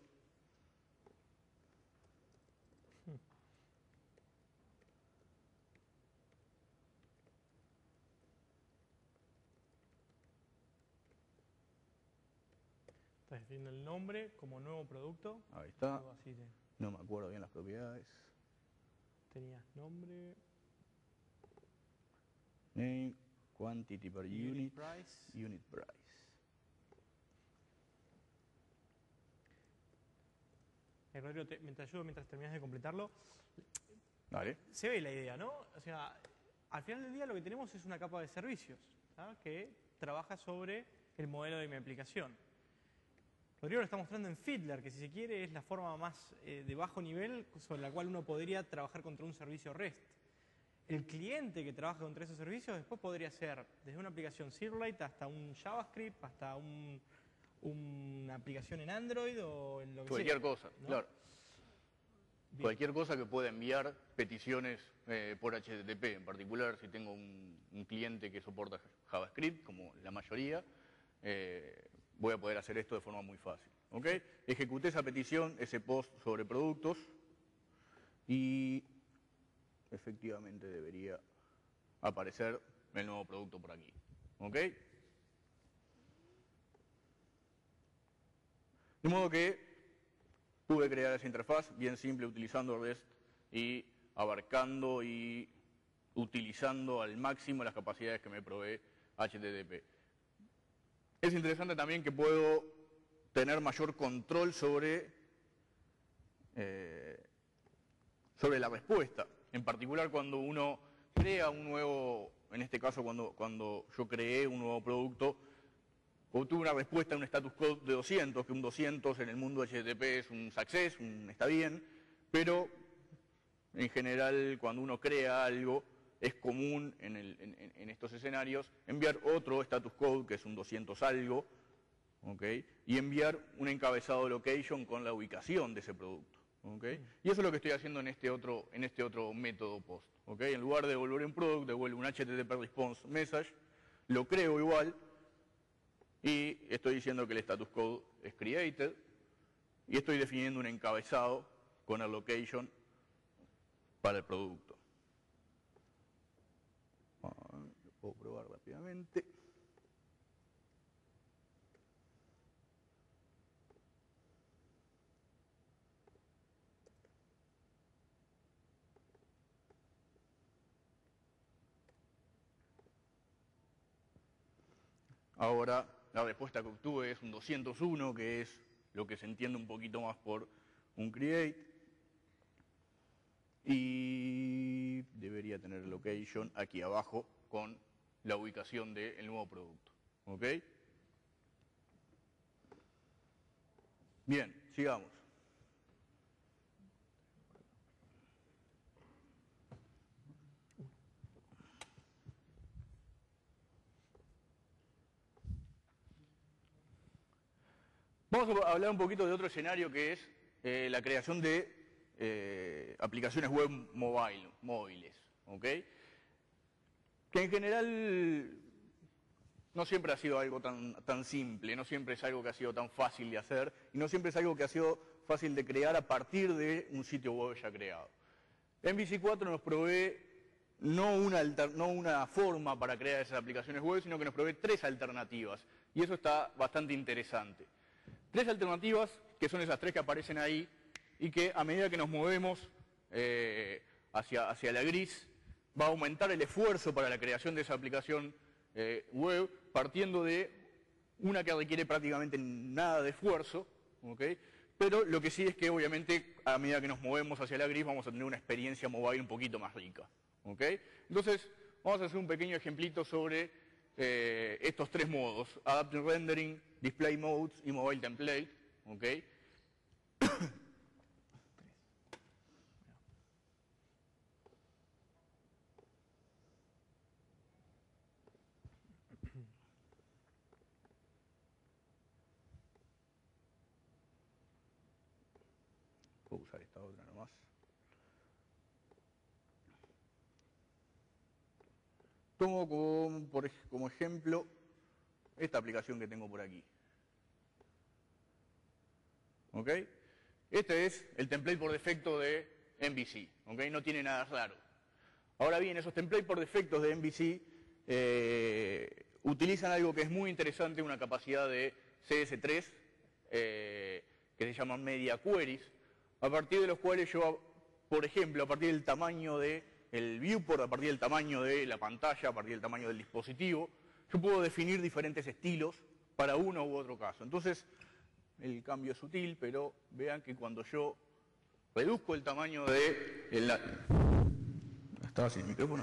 Está definiendo el nombre como nuevo producto. Ahí está. Algo así de, No me acuerdo bien las propiedades. tenías nombre, Name, quantity per unit, price. unit price. Rodrigo, mientras terminas de completarlo, Dale. se ve la idea, ¿no? O sea, al final del día lo que tenemos es una capa de servicios, ¿tá? Que trabaja sobre el modelo de mi aplicación. Rodrigo lo está mostrando en Fiddler, que si se quiere es la forma más de bajo nivel sobre la cual uno podría trabajar contra un servicio REST. El cliente que trabaja contra esos servicios después podría ser desde una aplicación Silverlight hasta un JavaScript, hasta una aplicación en Android o en lo que Cualquier sea, cosa, ¿no? claro. Bien. Cualquier cosa que pueda enviar peticiones por HTTP. En particular, si tengo un cliente que soporta JavaScript, como la mayoría, voy a poder hacer esto de forma muy fácil. ¿Ok? Ejecuté esa petición, ese post sobre productos, y efectivamente debería aparecer el nuevo producto por aquí. ¿Ok? De modo que pude crear esa interfaz bien simple utilizando REST y abarcando y utilizando al máximo las capacidades que me provee HTTP. Es interesante también que puedo tener mayor control sobre la respuesta. En particular cuando uno crea un nuevo, en este caso cuando yo creé un nuevo producto, obtuve una respuesta en un status code de 200, que un 200 en el mundo HTTP es un success, está bien, pero en general cuando uno crea algo es común en estos escenarios enviar otro status code que es un 200 algo, ¿okay? Y enviar un encabezado location con la ubicación de ese producto. ¿Okay? Y eso es lo que estoy haciendo en este otro método post. ¿Okay? En lugar de devolver un product, devuelvo un HTTP response message, lo creo igual, y estoy diciendo que el status code es created, y estoy definiendo un encabezado con el location para el producto. Lo puedo probar rápidamente. Ahora la respuesta que obtuve es un 201, que es lo que se entiende un poquito más por un create. Y debería tener location aquí abajo con la ubicación del nuevo producto. ¿Ok? Bien, sigamos. Vamos a hablar un poquito de otro escenario que es la creación de aplicaciones web móviles. ¿Ok? Que en general no siempre ha sido algo tan simple, no siempre es algo que ha sido tan fácil de hacer y no siempre es algo que ha sido fácil de crear a partir de un sitio web ya creado. MVC4 nos provee no una forma para crear esas aplicaciones web, sino que nos provee 3 alternativas y eso está bastante interesante. 3 alternativas que son esas 3 que aparecen ahí y que a medida que nos movemos hacia la gris va a aumentar el esfuerzo para la creación de esa aplicación web, partiendo de una que requiere prácticamente nada de esfuerzo, ¿okay? Pero lo que sí es que obviamente a medida que nos movemos hacia la gris vamos a tener una experiencia mobile un poquito más rica. ¿Okay? Entonces vamos a hacer un pequeño ejemplito sobre estos 3 modos: Adaptive Rendering, Display Modes y Mobile Template. ¿Okay? Puedo usar esta otra nomás. Tomo como ejemplo esta aplicación que tengo por aquí. ¿Ok? Este es el template por defecto de MVC. ¿Ok? No tiene nada raro. Ahora bien, esos templates por defectos de MVC utilizan algo que es muy interesante, una capacidad de CS3, que se llaman media queries, a partir de los cuales yo, por ejemplo, a partir del tamaño del viewport, a partir del tamaño de la pantalla, a partir del tamaño del dispositivo, yo puedo definir diferentes estilos para uno u otro caso. Entonces, el cambio es sutil, pero vean que cuando yo reduzco el tamaño de... ¿Estaba sin micrófono?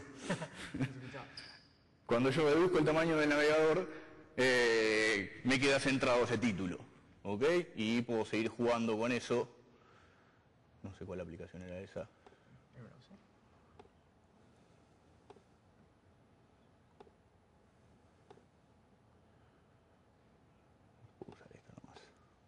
Cuando yo reduzco el tamaño del navegador, me queda centrado ese título, ¿ok? Y puedo seguir jugando con eso. No sé cuál aplicación era esa. Puedo usar esta nomás.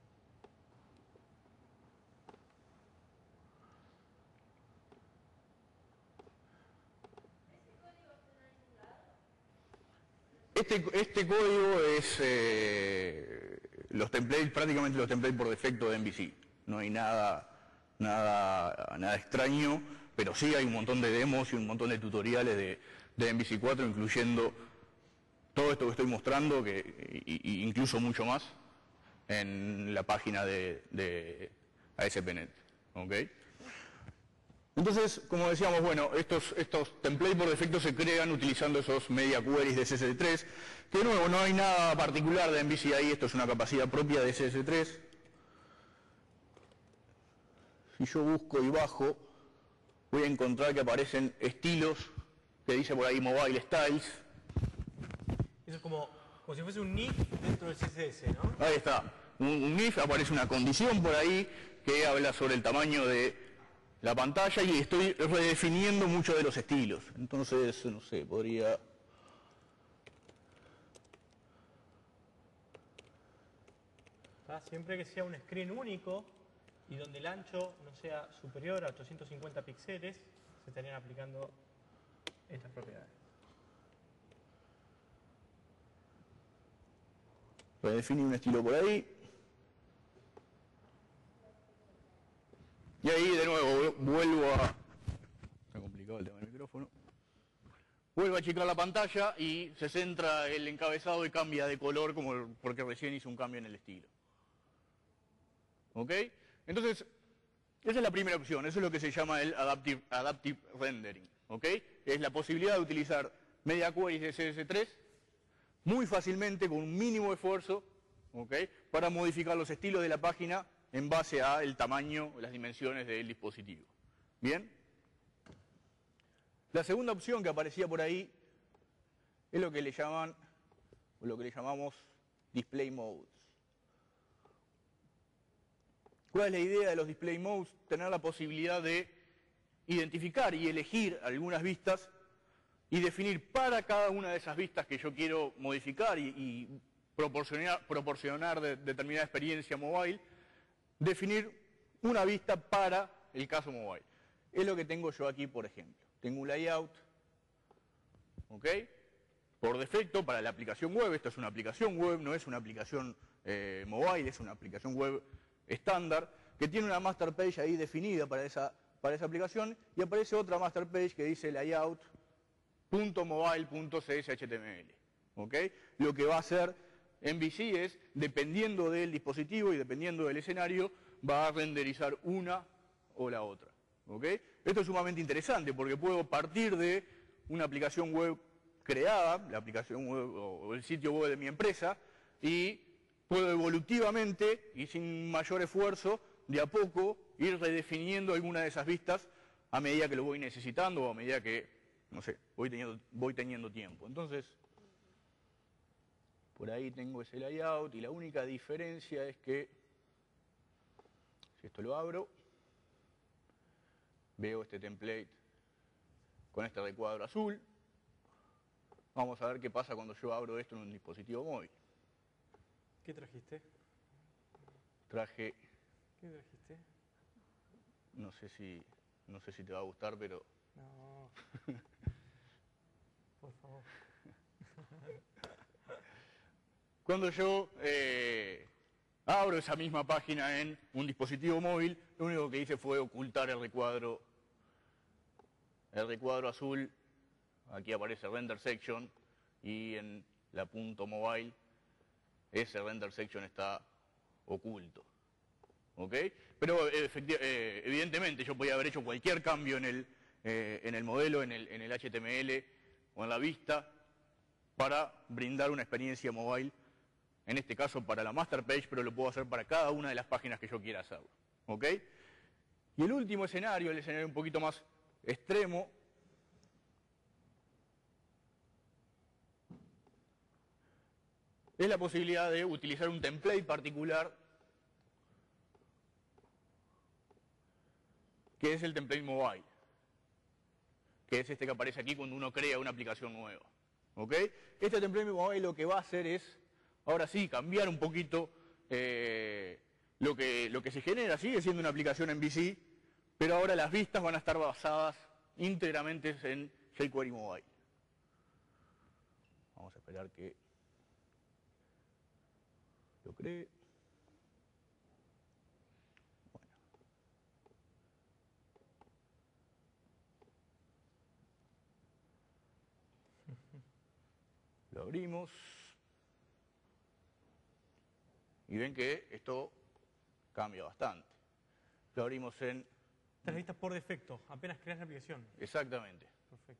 Este código es los templates, prácticamente los templates por defecto de MVC. No hay nada extraño, pero sí hay un montón de demos y un montón de tutoriales de MVC 4, incluyendo todo esto que estoy mostrando, y incluso mucho más, en la página de ASP.NET. ¿Okay? Entonces, como decíamos, bueno, estos templates por defecto se crean utilizando esos media queries de SS3, que de nuevo no hay nada particular de MVC ahí, esto es una capacidad propia de SS3. Si yo busco y bajo, voy a encontrar que aparecen estilos, que dice por ahí Mobile Styles. Eso es como si fuese un NIF dentro del CSS, ¿no? Ahí está, un NIF, aparece una condición por ahí que habla sobre el tamaño de la pantalla y estoy redefiniendo muchos de los estilos. Entonces, no sé, podría... Siempre que sea un screen único y donde el ancho no sea superior a 850 píxeles, se estarían aplicando estas propiedades. Redefiní un estilo por ahí. Y ahí de nuevo vuelvo a... Está complicado el tema del micrófono. Vuelvo a achicar la pantalla y se centra el encabezado y cambia de color como porque recién hizo un cambio en el estilo. ¿Ok? Entonces, esa es la primera opción, eso es lo que se llama el Adaptive Rendering. ¿Ok? Es la posibilidad de utilizar media queries de CS3 muy fácilmente, con un mínimo esfuerzo, ¿ok? Para modificar los estilos de la página en base al tamaño o las dimensiones del dispositivo. ¿Bien? La segunda opción que aparecía por ahí es lo que le llaman, o lo que le llamamos display modes. ¿Cuál es la idea de los display modes? Tener la posibilidad de identificar y elegir algunas vistas y definir para cada una de esas vistas que yo quiero modificar y proporcionar determinada experiencia mobile, definir una vista para el caso mobile. Es lo que tengo yo aquí, por ejemplo. Tengo un layout, ¿ok? Por defecto, para la aplicación web, esto es una aplicación web, no es una aplicación mobile, es una aplicación web estándar, que tiene una master page ahí definida para esa aplicación, y aparece otra master page que dice layout.mobile.cshtml. ¿Ok? Lo que va a hacer MVC es, dependiendo del dispositivo y dependiendo del escenario, va a renderizar una o la otra. ¿Ok? Esto es sumamente interesante porque puedo partir de una aplicación web creada, la aplicación web o el sitio web de mi empresa, y puedo evolutivamente y sin mayor esfuerzo, de a poco, ir redefiniendo alguna de esas vistas a medida que lo voy necesitando o a medida que, no sé, voy teniendo tiempo. Entonces, por ahí tengo ese layout y la única diferencia es que, si esto lo abro, veo este template con este recuadro azul. Vamos a ver qué pasa cuando yo abro esto en un dispositivo móvil. ¿Qué trajiste? Traje... ¿Qué trajiste? No sé si te va a gustar, pero... No. Por favor. Cuando yo abro esa misma página en un dispositivo móvil, lo único que hice fue ocultar el recuadro azul. Aquí aparece Render Section y en la punto mobile ese Render Section está oculto. ¿Ok? Pero evidentemente yo podía haber hecho cualquier cambio en el modelo, en el HTML o en la vista para brindar una experiencia mobile, en este caso para la master page, pero lo puedo hacer para cada una de las páginas que yo quiera hacerlo. ¿Ok? Y el último escenario, el escenario un poquito más extremo, es la posibilidad de utilizar un template particular, que es el template mobile, que es este que aparece aquí cuando uno crea una aplicación nueva. ¿Ok? Este template mobile lo que va a hacer es, ahora sí, cambiar un poquito lo que se genera. Sigue siendo una aplicación en VC, pero ahora las vistas van a estar basadas íntegramente en jQuery Mobile. Vamos a esperar que lo cree. Bueno. Lo abrimos. Y ven que esto cambia bastante. Lo abrimos en... Estas vistas por defecto, apenas creas la aplicación. Exactamente. Perfecto.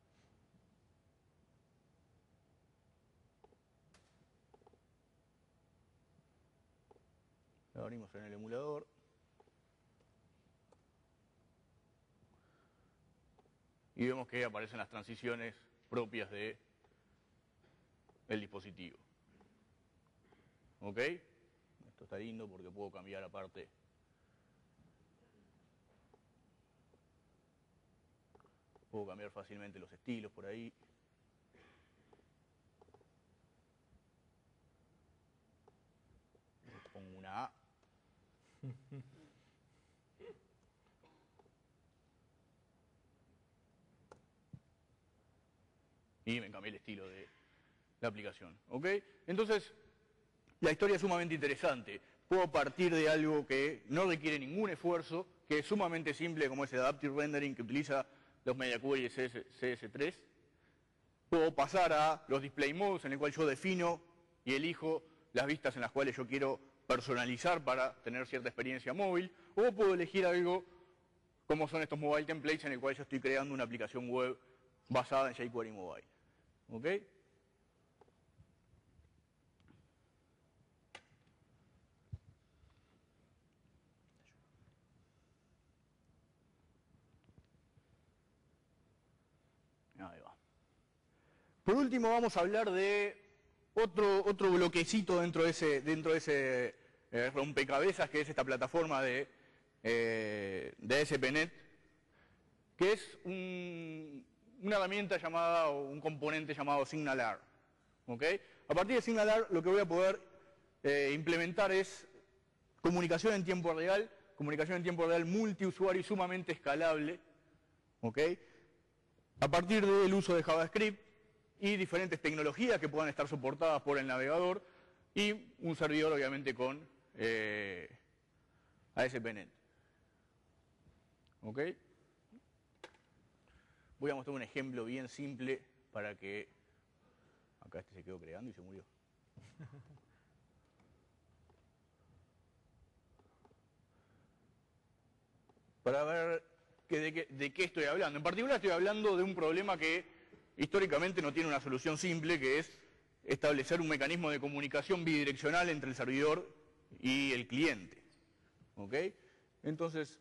Lo abrimos en el emulador. Y vemos que aparecen las transiciones propias del dispositivo. ¿Ok? Esto está lindo porque puedo cambiar aparte. Puedo cambiar fácilmente los estilos por ahí. Pongo una A. Y me cambié el estilo de la aplicación. ¿Ok? Entonces, la historia es sumamente interesante. Puedo partir de algo que no requiere ningún esfuerzo, que es sumamente simple, como es el Adaptive Rendering, que utiliza los MediaQuery CS3. Puedo pasar a los Display Modes, en el cual yo defino y elijo las vistas en las cuales yo quiero personalizar para tener cierta experiencia móvil. O puedo elegir algo como son estos Mobile Templates, en el cual yo estoy creando una aplicación web basada en jQuery Mobile. ¿Ok? Ahí va. Por último vamos a hablar de otro bloquecito dentro de ese rompecabezas, que es esta plataforma de ASP.NET, que es una herramienta llamada, o un componente llamado SignalR. ¿Okay? A partir de SignalR lo que voy a poder implementar es comunicación en tiempo real multiusuario y sumamente escalable. ¿Okay? A partir del uso de JavaScript y diferentes tecnologías que puedan estar soportadas por el navegador y un servidor obviamente con ASP.NET. ¿Ok? Voy a mostrar un ejemplo bien simple para que... Acá este se quedó creando y se murió. Para ver de qué estoy hablando. En particular estoy hablando de un problema que históricamente no tiene una solución simple, que es establecer un mecanismo de comunicación bidireccional entre el servidor y el cliente. ¿Ok? Entonces,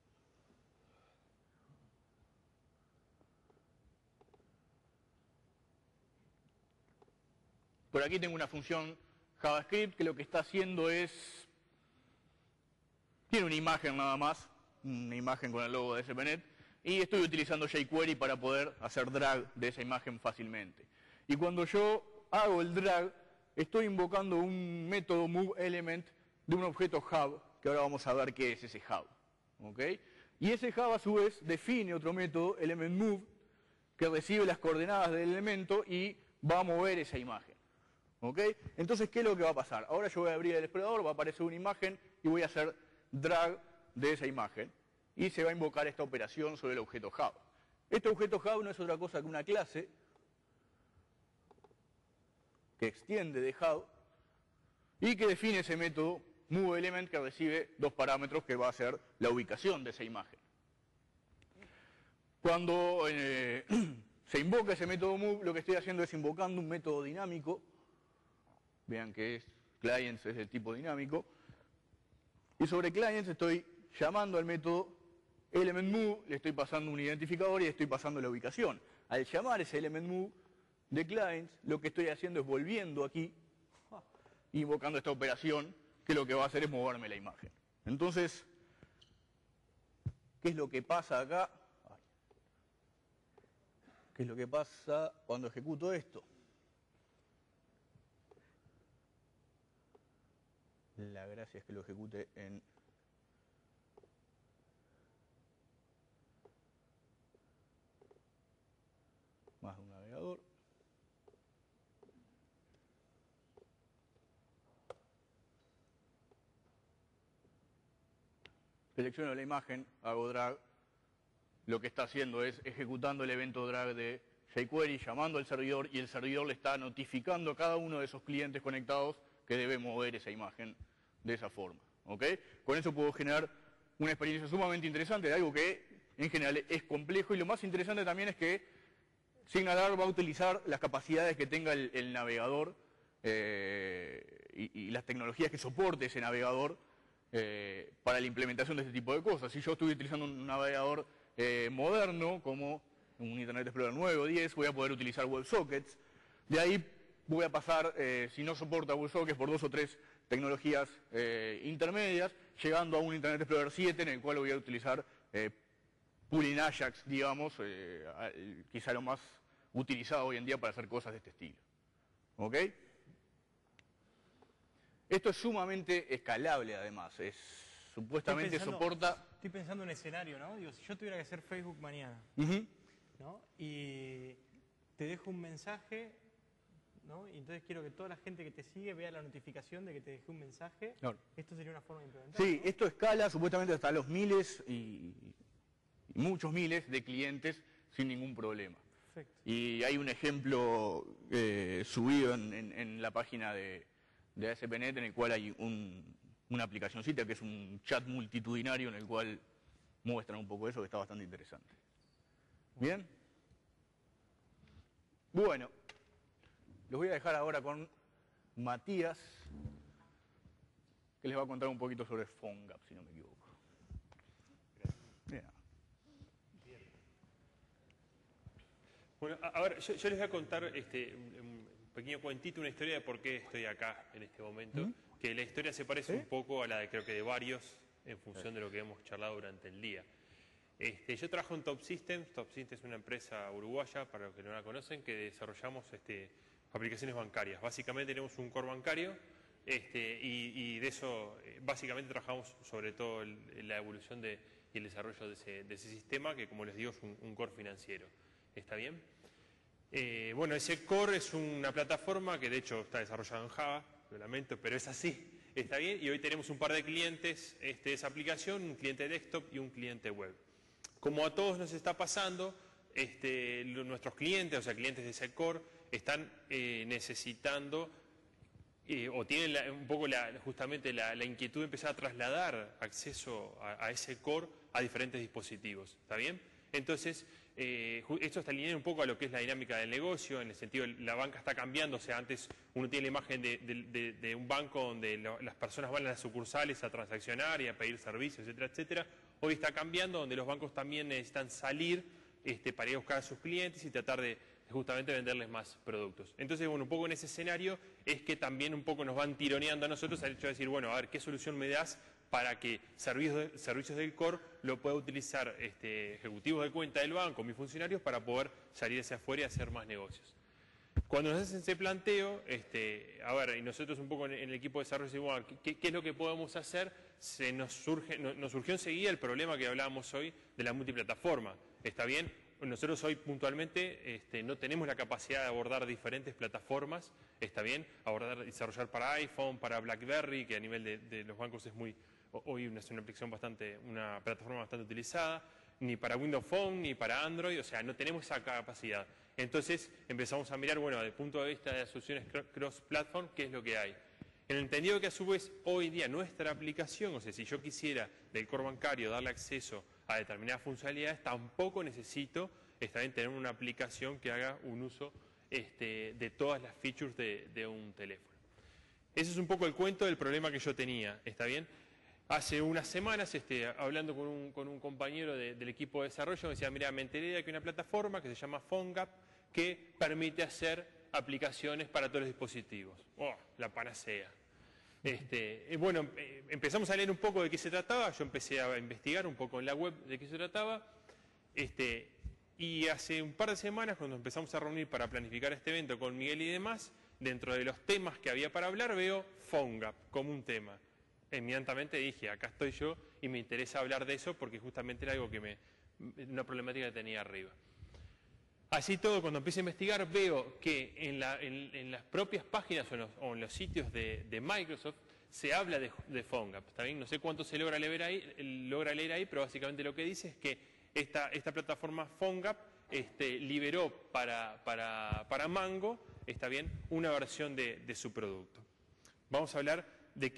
por aquí tengo una función JavaScript que lo que está haciendo es... Tiene una imagen nada más, una imagen con el logo de ASP.NET, y estoy utilizando jQuery para poder hacer drag de esa imagen fácilmente. Y cuando yo hago el drag, estoy invocando un método moveElement de un objeto hub, que ahora vamos a ver qué es ese hub. ¿Okay? Y ese hub a su vez define otro método, elementMove, que recibe las coordenadas del elemento y va a mover esa imagen. ¿Okay? Entonces, ¿qué es lo que va a pasar? Ahora yo voy a abrir el explorador, va a aparecer una imagen y voy a hacer drag de esa imagen. Y se va a invocar esta operación sobre el objeto hub. Este objeto hub no es otra cosa que una clase que extiende de hub y que define ese método moveElement que recibe dos parámetros que va a ser la ubicación de esa imagen. Cuando se invoca ese método move, lo que estoy haciendo es invocando un método dinámico. Vean que es clients es de tipo dinámico. Y sobre clients estoy llamando al método elementMove, le estoy pasando un identificador y le estoy pasando la ubicación. Al llamar ese elementMove de clients, lo que estoy haciendo es volviendo aquí, invocando esta operación, que lo que va a hacer es moverme la imagen. Entonces, ¿qué es lo que pasa acá? ¿Qué es lo que pasa cuando ejecuto esto? La gracia es que lo ejecute en más de un navegador. Selecciono la imagen, hago drag. Lo que está haciendo es ejecutando el evento drag de jQuery, llamando al servidor, y el servidor le está notificando a cada uno de esos clientes conectados que debe mover esa imagen de esa forma. ¿Ok? Con eso puedo generar una experiencia sumamente interesante de algo que en general es complejo, y lo más interesante también es que SignalR va a utilizar las capacidades que tenga el navegador y las tecnologías que soporte ese navegador para la implementación de este tipo de cosas. Si yo estoy utilizando un navegador moderno, como un Internet Explorer 9 o 10, voy a poder utilizar WebSockets. De ahí voy a pasar, si no soporta WebSockets, por 2 o 3 tecnologías intermedias, llegando a un Internet Explorer 7, en el cual voy a utilizar Pooling Ajax, digamos, quizá lo más utilizado hoy en día para hacer cosas de este estilo. ¿Ok? Esto es sumamente escalable, además. Supuestamente soporta... Estoy pensando en un escenario, ¿no? Digo, si yo tuviera que hacer Facebook mañana, ¿no? Y te dejo un mensaje, ¿no? Y entonces quiero que toda la gente que te sigue vea la notificación de que te dejé un mensaje. Claro. Esto sería una forma de implementarlo. Sí, ¿no? Esto escala supuestamente hasta los miles y muchos miles de clientes sin ningún problema. Perfecto. Y hay un ejemplo subido en la página de ASP.NET, en el cual hay una aplicacioncita que es un chat multitudinario en el cual muestran un poco eso, que está bastante interesante. ¿Bien? Bueno, los voy a dejar ahora con Matías, que les va a contar un poquito sobre PhoneGap, si no me equivoco. Bien. Bueno, a ver, yo les voy a contar un pequeño cuentito, una historia de por qué estoy acá en este momento. Que la historia se parece un poco a la de, creo que de varios, en función de lo que hemos charlado durante el día. Yo trabajo en Top Systems. Top Systems es una empresa uruguaya, para los que no la conocen, que desarrollamos aplicaciones bancarias. Básicamente tenemos un core bancario y de eso básicamente trabajamos sobre todo la evolución y el desarrollo de ese sistema, que como les digo es un core financiero. ¿Está bien? Bueno, ese core es una plataforma que de hecho está desarrollada en Java, lo lamento, pero es así. ¿Está bien? Y hoy tenemos un par de clientes de esa aplicación, un cliente desktop y un cliente web. Como a todos nos está pasando, nuestros clientes, o sea, clientes de ese core, están necesitando o tienen un poco justamente la inquietud de empezar a trasladar acceso a ese core a diferentes dispositivos. ¿Está bien? Entonces, esto está alineado un poco a lo que es la dinámica del negocio, en el sentido de la banca está cambiando. O sea, antes uno tiene la imagen de un banco donde las personas van a las sucursales a transaccionar y a pedir servicios, etcétera, etcétera. Hoy está cambiando, donde los bancos también necesitan salir para ir a buscar a sus clientes y tratar de justamente venderles más productos. Entonces, bueno, un poco en ese escenario es que también un poco nos van tironeando a nosotros al hecho de decir, bueno, a ver, ¿qué solución me das para que servicios del core lo pueda utilizar ejecutivos de cuenta del banco, mis funcionarios, para poder salir hacia afuera y hacer más negocios? Cuando nos hacen ese planteo, a ver, y nosotros un poco en el equipo de desarrollo decimos, bueno, ¿qué es lo que podemos hacer? Nos surgió enseguida el problema que hablábamos hoy de la multiplataforma. ¿Está bien? Nosotros hoy puntualmente no tenemos la capacidad de abordar diferentes plataformas. ¿Está bien? Desarrollar para iPhone, para BlackBerry, que a nivel de los bancos es hoy es una aplicación una plataforma bastante utilizada, ni para Windows Phone, ni para Android, o sea, no tenemos esa capacidad. Entonces empezamos a mirar, bueno, desde el punto de vista de las soluciones cross-platform, ¿qué es lo que hay? En el entendido que a su vez hoy día nuestra aplicación, o sea, si yo quisiera del core bancario darle acceso a determinadas funcionalidades, tampoco necesito tener una aplicación que haga un uso de todas las features de un teléfono. Ese es un poco el cuento del problema que yo tenía, ¿está bien? Hace unas semanas, hablando con un compañero del equipo de desarrollo, me decía, mira, me enteré de que hay una plataforma que se llama PhoneGap que permite hacer aplicaciones para todos los dispositivos. ¡Oh, la panacea! Bueno, empezamos a leer un poco de qué se trataba, yo empecé a investigar un poco en la web de qué se trataba, y hace un par de semanas, cuando empezamos a reunir para planificar este evento con Miguel y demás, dentro de los temas que había para hablar, veo PhoneGap como un tema. Inmediatamente dije, acá estoy yo y me interesa hablar de eso porque justamente era algo una problemática que tenía arriba. Así todo, cuando empiezo a investigar, veo que en las propias páginas o en los sitios de Microsoft se habla de PhoneGap. ¿Está bien? No sé cuánto se logra leer ahí, pero básicamente lo que dice es que esta plataforma PhoneGap liberó para Mango, ¿está bien?, una versión de su producto. Vamos a hablar de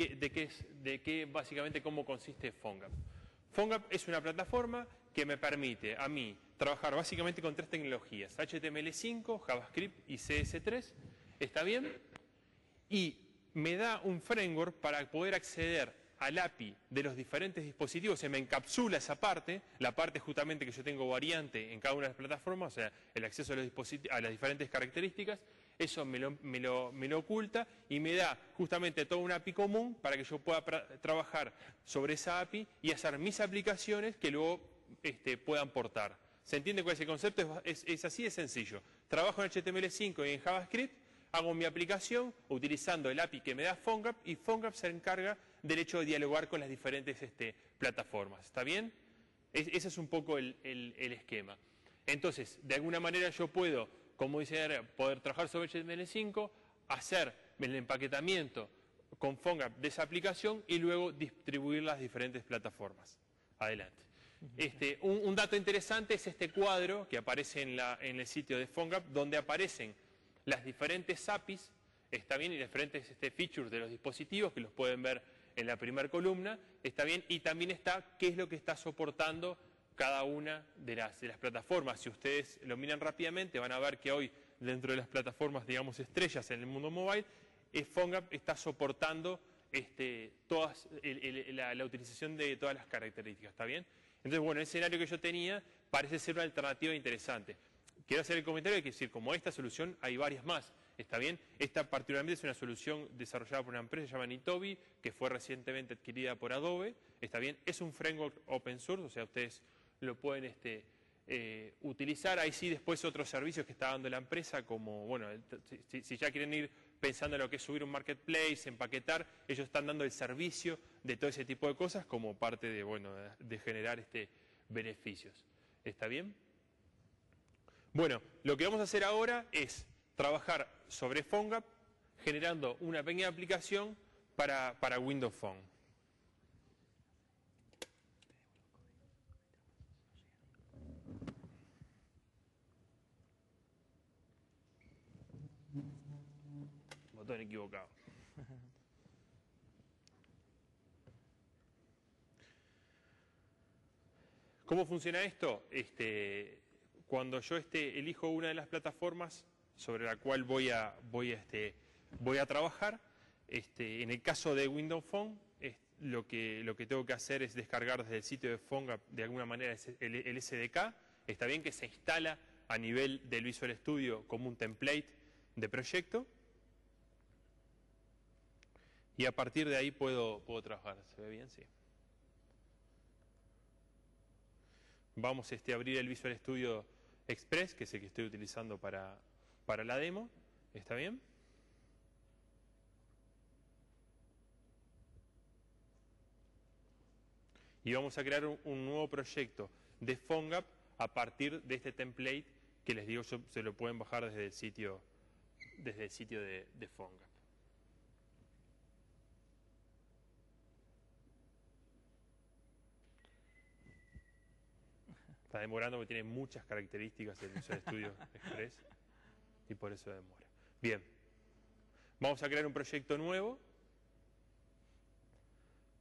qué básicamente cómo consiste PhoneGap. PhoneGap es una plataforma que me permite a mí trabajar básicamente con tres tecnologías, HTML5, JavaScript y CS3, ¿está bien? Y me da un framework para poder acceder al API de los diferentes dispositivos, se me encapsula esa parte, la parte justamente que yo tengo variante en cada una de las plataformas, o sea, el acceso a las diferentes características, eso me lo oculta y me da justamente toda una API común para que yo pueda trabajar sobre esa API y hacer mis aplicaciones que luego puedan portar. ¿Se entiende cuál es el concepto? Es así de sencillo. Trabajo en HTML5 y en JavaScript, hago mi aplicación utilizando el API que me da PhoneGap y PhoneGap se encarga del hecho de dialogar con las diferentes plataformas. ¿Está bien? Ese es un poco el esquema. Entonces, de alguna manera yo puedo, como dice, poder trabajar sobre HTML5, hacer el empaquetamiento con PhoneGap de esa aplicación y luego distribuir las diferentes plataformas. Adelante. Un dato interesante es este cuadro que aparece en el sitio de PhoneGap, donde aparecen las diferentes APIs, está bien, y diferentes features de los dispositivos, que los pueden ver en la primera columna, está bien, y también está qué es lo que está soportando cada una de las plataformas. Si ustedes lo miran rápidamente, van a ver que hoy, dentro de las plataformas, digamos, estrellas en el mundo mobile, PhoneGap está soportando la utilización de todas las características, ¿está bien? Entonces, bueno, el escenario que yo tenía parece ser una alternativa interesante. Quiero hacer el comentario de que, decir, como esta solución, hay varias más, ¿está bien? Esta particularmente es una solución desarrollada por una empresa llamada Nitobi, que fue recientemente adquirida por Adobe, ¿está bien? Es un framework open source, o sea, ustedes lo pueden utilizar. Ahí sí, después otros servicios que está dando la empresa, como, bueno, si ya quieren ir pensando en lo que es subir un marketplace, empaquetar, ellos están dando el servicio de todo ese tipo de cosas como parte de, bueno, de generar beneficios. ¿Está bien? Bueno, lo que vamos a hacer ahora es trabajar sobre PhoneGap generando una pequeña aplicación para Windows Phone. Botón equivocado. ¿Cómo funciona esto? Cuando yo elijo una de las plataformas sobre la cual voy a trabajar, en el caso de Windows Phone, lo que tengo que hacer es descargar desde el sitio de PhoneGap de alguna manera el SDK. Está bien que se instala a nivel del Visual Studio como un template de proyecto. Y a partir de ahí puedo trabajar. ¿Se ve bien? Sí. Vamos a abrir el Visual Studio Express, que es el que estoy utilizando para la demo. ¿Está bien? Y vamos a crear un nuevo proyecto de PhoneGap a partir de este template que les digo, se lo pueden bajar desde el sitio de PhoneGap. Está demorando porque tiene muchas características el Visual Studio Express y por eso demora. Bien, vamos a crear un proyecto nuevo,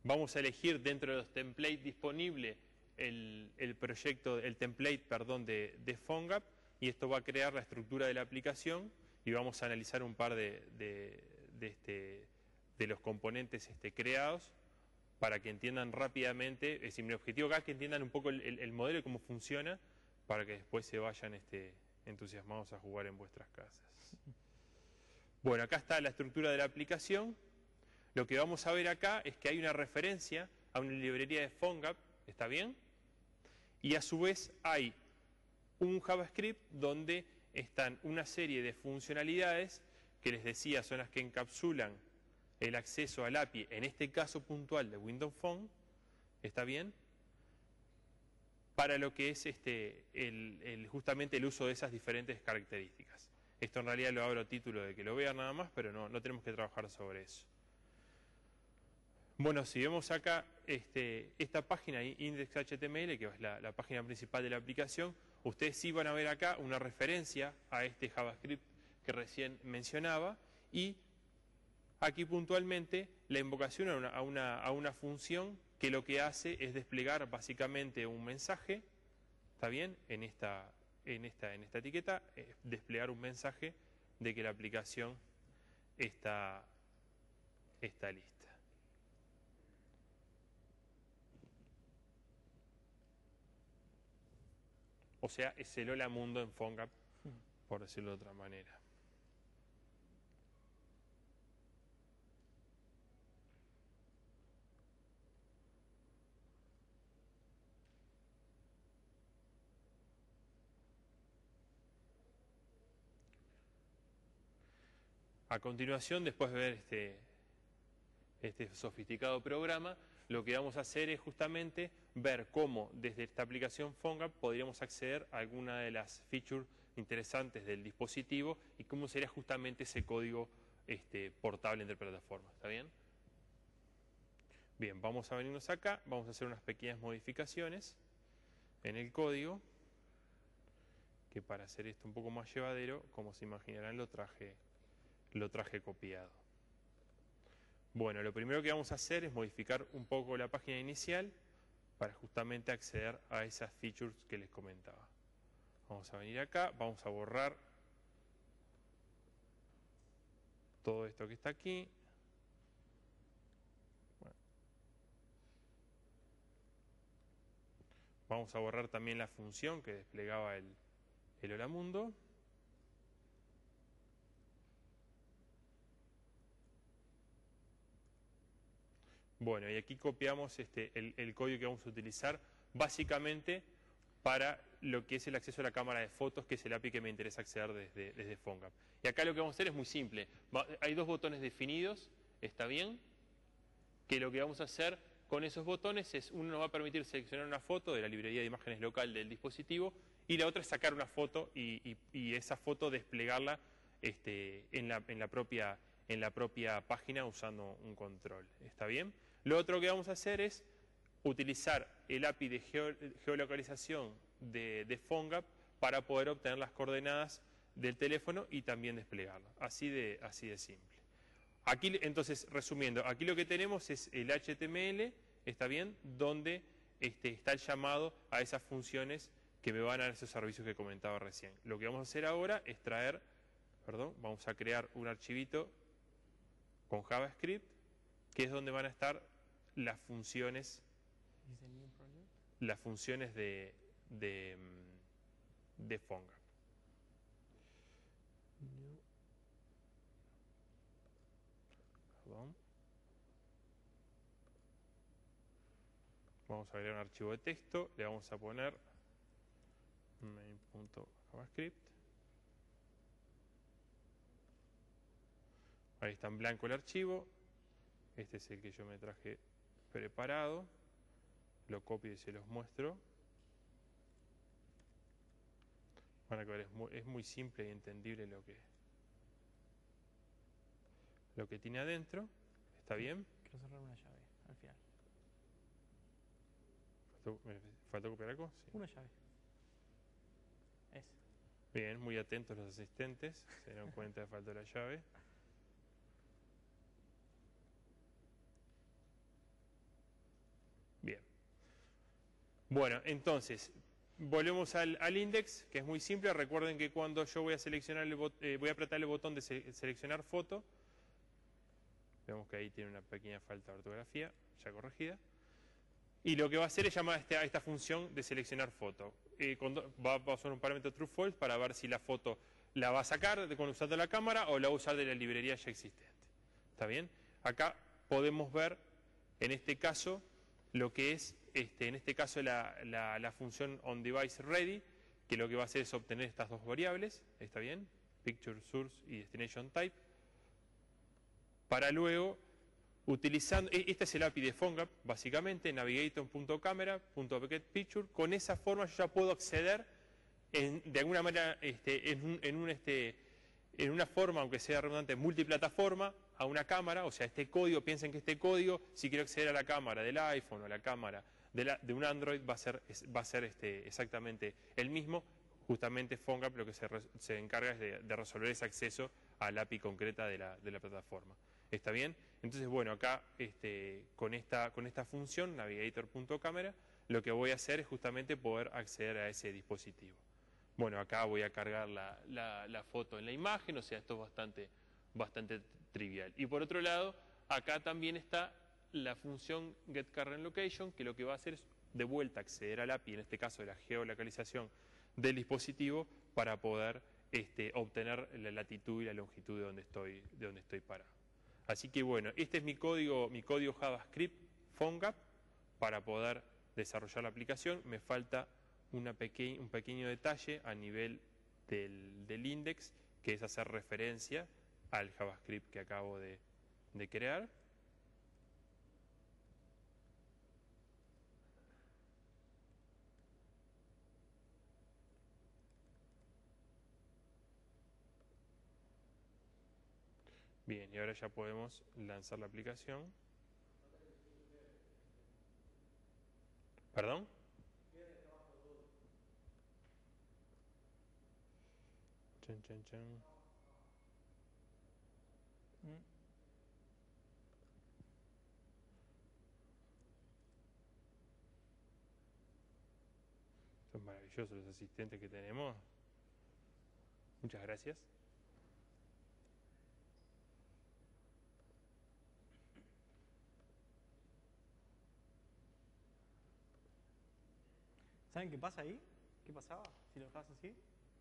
Vamos a elegir dentro de los templates disponibles el template, perdón, de PhoneGap, y esto va a crear la estructura de la aplicación, y vamos a analizar un par de los componentes creados para que entiendan rápidamente. Es decir, mi objetivo acá es que entiendan un poco el modelo y cómo funciona, para que después se vayan entusiasmados a jugar en vuestras casas. Bueno, acá está la estructura de la aplicación. Lo que vamos a ver acá es que hay una referencia a una librería de PhoneGap, ¿está bien? Y a su vez hay un JavaScript donde están una serie de funcionalidades que les decía son las que encapsulan el acceso al API, en este caso puntual de Windows Phone, ¿está bien? Para lo que es justamente el uso de esas diferentes características. Esto en realidad lo abro a título de que lo vean nada más, pero no tenemos que trabajar sobre eso. Bueno, si vemos acá esta página index.html, que es la página principal de la aplicación, ustedes sí van a ver acá una referencia a este JavaScript que recién mencionaba, y aquí puntualmente la invocación a una función que lo que hace es desplegar básicamente un mensaje, ¿está bien? En esta etiqueta, desplegar un mensaje de que la aplicación está lista. O sea, es el hola mundo en PhoneGap, por decirlo de otra manera. A continuación, después de ver este sofisticado programa, lo que vamos a hacer es justamente ver cómo desde esta aplicación PhoneGap podríamos acceder a alguna de las features interesantes del dispositivo y cómo sería justamente ese código portable entre plataformas. ¿Está bien? Bien, vamos a venirnos acá, vamos a hacer unas pequeñas modificaciones en el código, que para hacer esto un poco más llevadero, como se imaginarán, lo traje copiado. Bueno, lo primero que vamos a hacer es modificar un poco la página inicial para justamente acceder a esas features que les comentaba. Vamos a venir acá, vamos a borrar todo esto que está aquí. Bueno. Vamos a borrar también la función que desplegaba el hola mundo. Bueno, y aquí copiamos el código que vamos a utilizar básicamente para lo que es el acceso a la cámara de fotos, que es el API que me interesa acceder desde PhoneGap. Y acá lo que vamos a hacer es muy simple. Hay dos botones definidos, ¿está bien? Que lo que vamos a hacer con esos botones es, uno nos va a permitir seleccionar una foto de la librería de imágenes local del dispositivo, y la otra es sacar una foto y esa foto desplegarla en la propia página usando un control. ¿Está bien? Lo otro que vamos a hacer es utilizar el API de geolocalización de PhoneGap para poder obtener las coordenadas del teléfono y también desplegarlo. Así de simple. Aquí, entonces, resumiendo, aquí lo que tenemos es el HTML, ¿está bien? Donde está el llamado a esas funciones que me van a dar esos servicios que comentaba recién. Lo que vamos a hacer ahora es vamos a crear un archivito con JavaScript, que es donde van a estar las funciones de PhoneGap. Perdón. Vamos a agregar un archivo de texto, le vamos a poner main.javascript. Ahí está en blanco el archivo. Este es el que yo me traje preparado. Lo copio y se los muestro. Van a ver, es muy simple y entendible lo que tiene adentro. ¿Está bien? Quiero cerrar una llave al final. ¿Me faltó copiar algo? Sí. Una llave. Bien, muy atentos los asistentes. Se dieron cuenta de que faltó la llave. Bueno, entonces, volvemos al index, que es muy simple. Recuerden que cuando yo voy a seleccionar voy a apretar el botón de seleccionar foto, vemos que ahí tiene una pequeña falta de ortografía, ya corregida. Y lo que va a hacer es llamar a esta función de seleccionar foto. Va a usar un parámetro true-false para ver si la foto la va a sacar usando la cámara o la va a usar de la librería ya existente. ¿Está bien? Acá podemos ver, en este caso, lo que es, en este caso, la función onDeviceReady, que lo que va a hacer es obtener estas dos variables, ¿está bien? Picture source y destination type, para luego, utilizando, este es el API de PhoneGap, básicamente, navigator.camera.getPicture, con esa forma yo ya puedo acceder, de alguna manera, en una forma, aunque sea redundante, multiplataforma, a una cámara. O sea, este código, piensen que este código, si quiero acceder a la cámara del iPhone o a la cámara de un Android, va a ser exactamente el mismo. Justamente PhoneGap lo que se encarga es de resolver ese acceso al API concreta de la plataforma. ¿Está bien? Entonces, bueno, acá con esta función, navigator.camera, lo que voy a hacer es justamente poder acceder a ese dispositivo. Bueno, acá voy a cargar la foto en la imagen, o sea, esto es bastante trivial. Y por otro lado, acá también está la función getCurrentLocation, que lo que va a hacer es de vuelta acceder al API, en este caso de la geolocalización del dispositivo, para poder obtener la latitud y la longitud de donde estoy parado. Así que bueno, este es mi código JavaScript PhoneGap para poder desarrollar la aplicación. Me falta un pequeño detalle a nivel del index, que es hacer referencia al JavaScript que acabo de crear. Bien, y ahora ya podemos lanzar la aplicación. ¿Perdón? Chan, chan, chan. Son maravillosos los asistentes que tenemos. Muchas gracias. ¿Saben qué pasa ahí? ¿Qué pasaba si lo dejas así?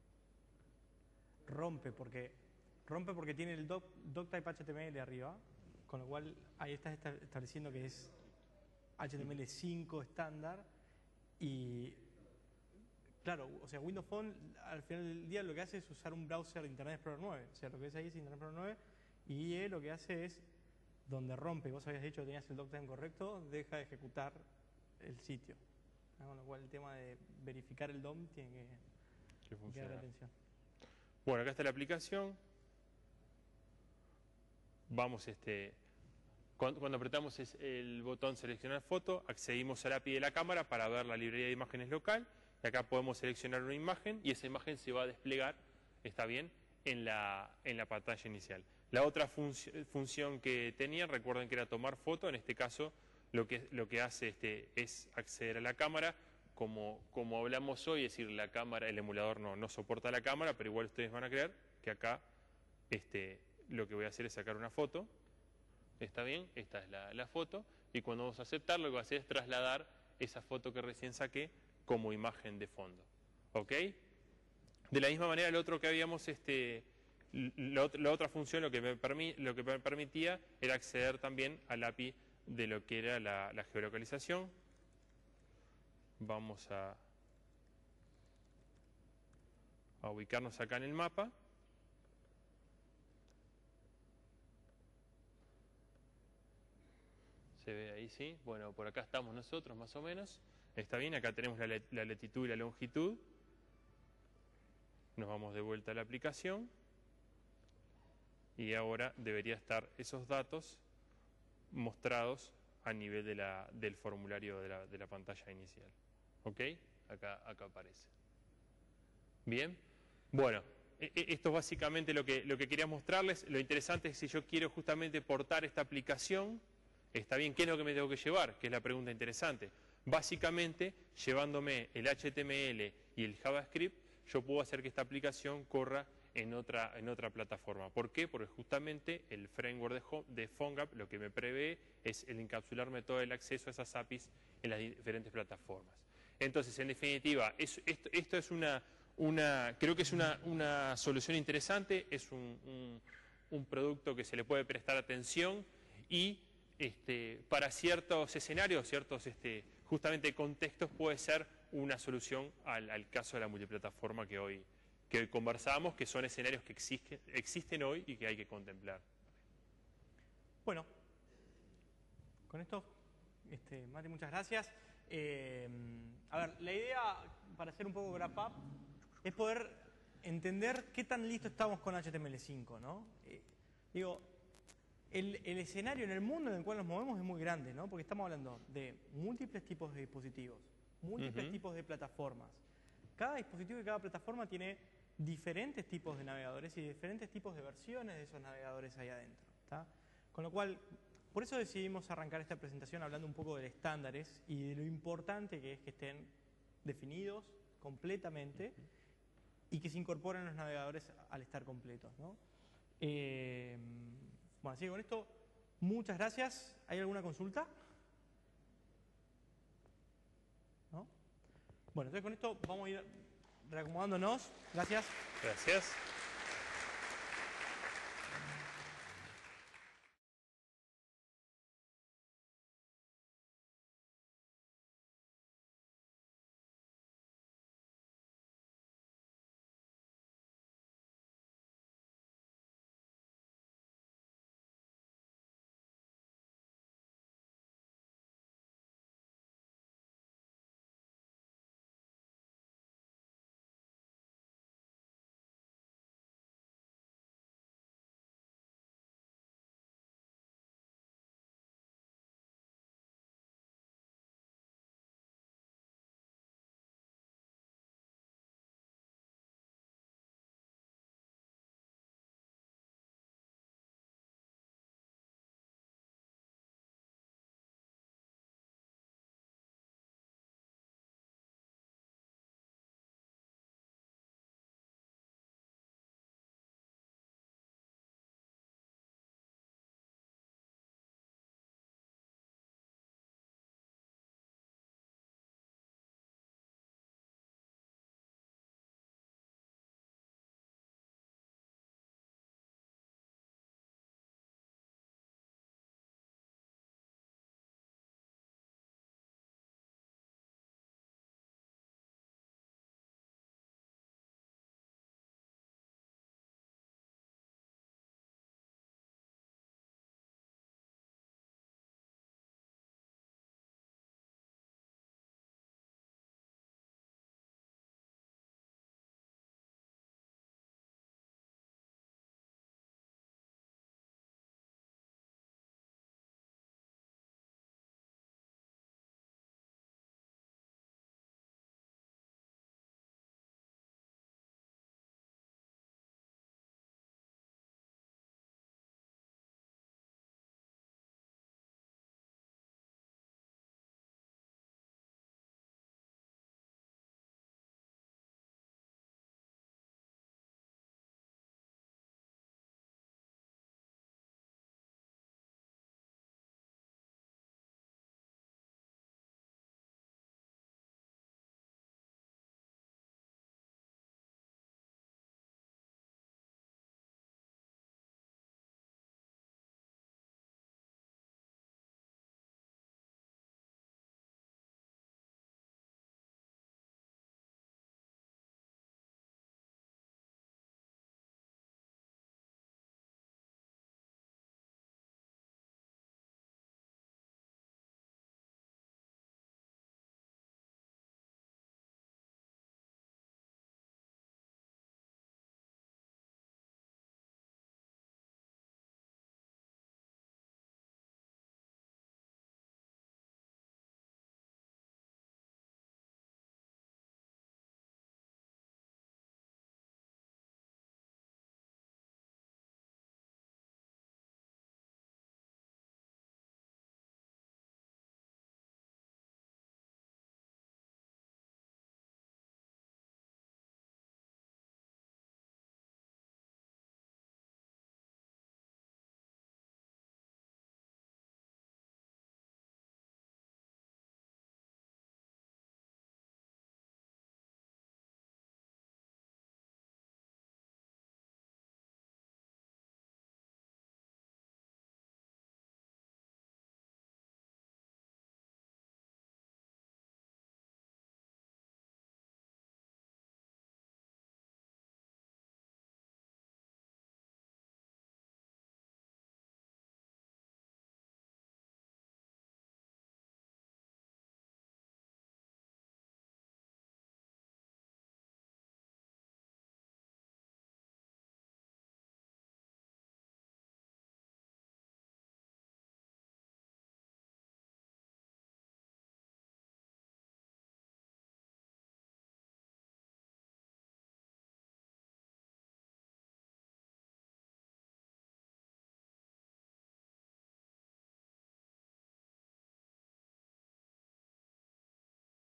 Rompe porque tiene el doctype HTML arriba, con lo cual ahí estás estableciendo que es HTML5 estándar. Y claro, o sea, Windows Phone al final del día lo que hace es usar un browser de Internet Explorer 9. O sea, lo que ves ahí es Internet Explorer 9 y IE lo que hace es, donde rompe, vos habías dicho que tenías el doctype correcto, deja de ejecutar el sitio. Con lo cual el tema de verificar el DOM tiene que dar atención. Bueno, acá está la aplicación. Vamos, cuando apretamos el botón seleccionar foto, accedimos al API de la cámara para ver la librería de imágenes local. Y acá podemos seleccionar una imagen y esa imagen se va a desplegar, está bien, en la pantalla inicial. La otra función que tenía, recuerden que era tomar foto. En este caso, lo que hace es acceder a la cámara. Como hablamos hoy, es decir, la cámara, el emulador no soporta la cámara, pero igual ustedes van a creer que acá lo que voy a hacer es sacar una foto. ¿Está bien? Esta es la foto. Y cuando vamos a aceptar, lo que voy a hacer es trasladar esa foto que recién saqué como imagen de fondo. ¿Ok? De la misma manera, el otro que habíamos, la otra función lo que me permitía era acceder también al API de lo que era la geolocalización. Vamos a ubicarnos acá en el mapa. ¿Se ve ahí, sí? Bueno, por acá estamos nosotros, más o menos. Está bien, acá tenemos la latitud y la longitud. Nos vamos de vuelta a la aplicación. Y ahora debería estar esos datos mostrados a nivel del formulario de la pantalla inicial. ¿Ok? Acá aparece. Bien. Bueno, esto es básicamente lo que quería mostrarles. Lo interesante es si yo quiero justamente portar esta aplicación, está bien, ¿qué es lo que me tengo que llevar? Que es la pregunta interesante. Básicamente, llevándome el HTML y el JavaScript, yo puedo hacer que esta aplicación corra en otra plataforma. ¿Por qué? Porque justamente el framework de PhoneGap lo que me prevé es el encapsularme todo el acceso a esas APIs en las diferentes plataformas. Entonces, en definitiva, esto es creo que es una solución interesante, es un producto que se le puede prestar atención y para ciertos escenarios, ciertos justamente contextos, puede ser una solución al caso de la multiplataforma que hoy conversábamos, que son escenarios que existen hoy y que hay que contemplar. Bueno, con esto, Mati, muchas gracias. A ver, la idea, para hacer un poco wrap up, es poder entender qué tan listo estamos con HTML5, ¿no? Digo, el escenario en el mundo en el cual nos movemos es muy grande, ¿no? Porque estamos hablando de múltiples tipos de dispositivos, múltiples tipos de plataformas. Cada dispositivo y cada plataforma tiene diferentes tipos de navegadores y diferentes tipos de versiones de esos navegadores ahí adentro, ¿tá? Con lo cual, por eso decidimos arrancar esta presentación hablando un poco de estándares y de lo importante que es que estén definidos completamente y que se incorporen los navegadores al estar completos, ¿no? Bueno, así que con esto, muchas gracias. ¿Hay alguna consulta? ¿No? Bueno, entonces con esto vamos a ir reacomodándonos. Gracias. Gracias.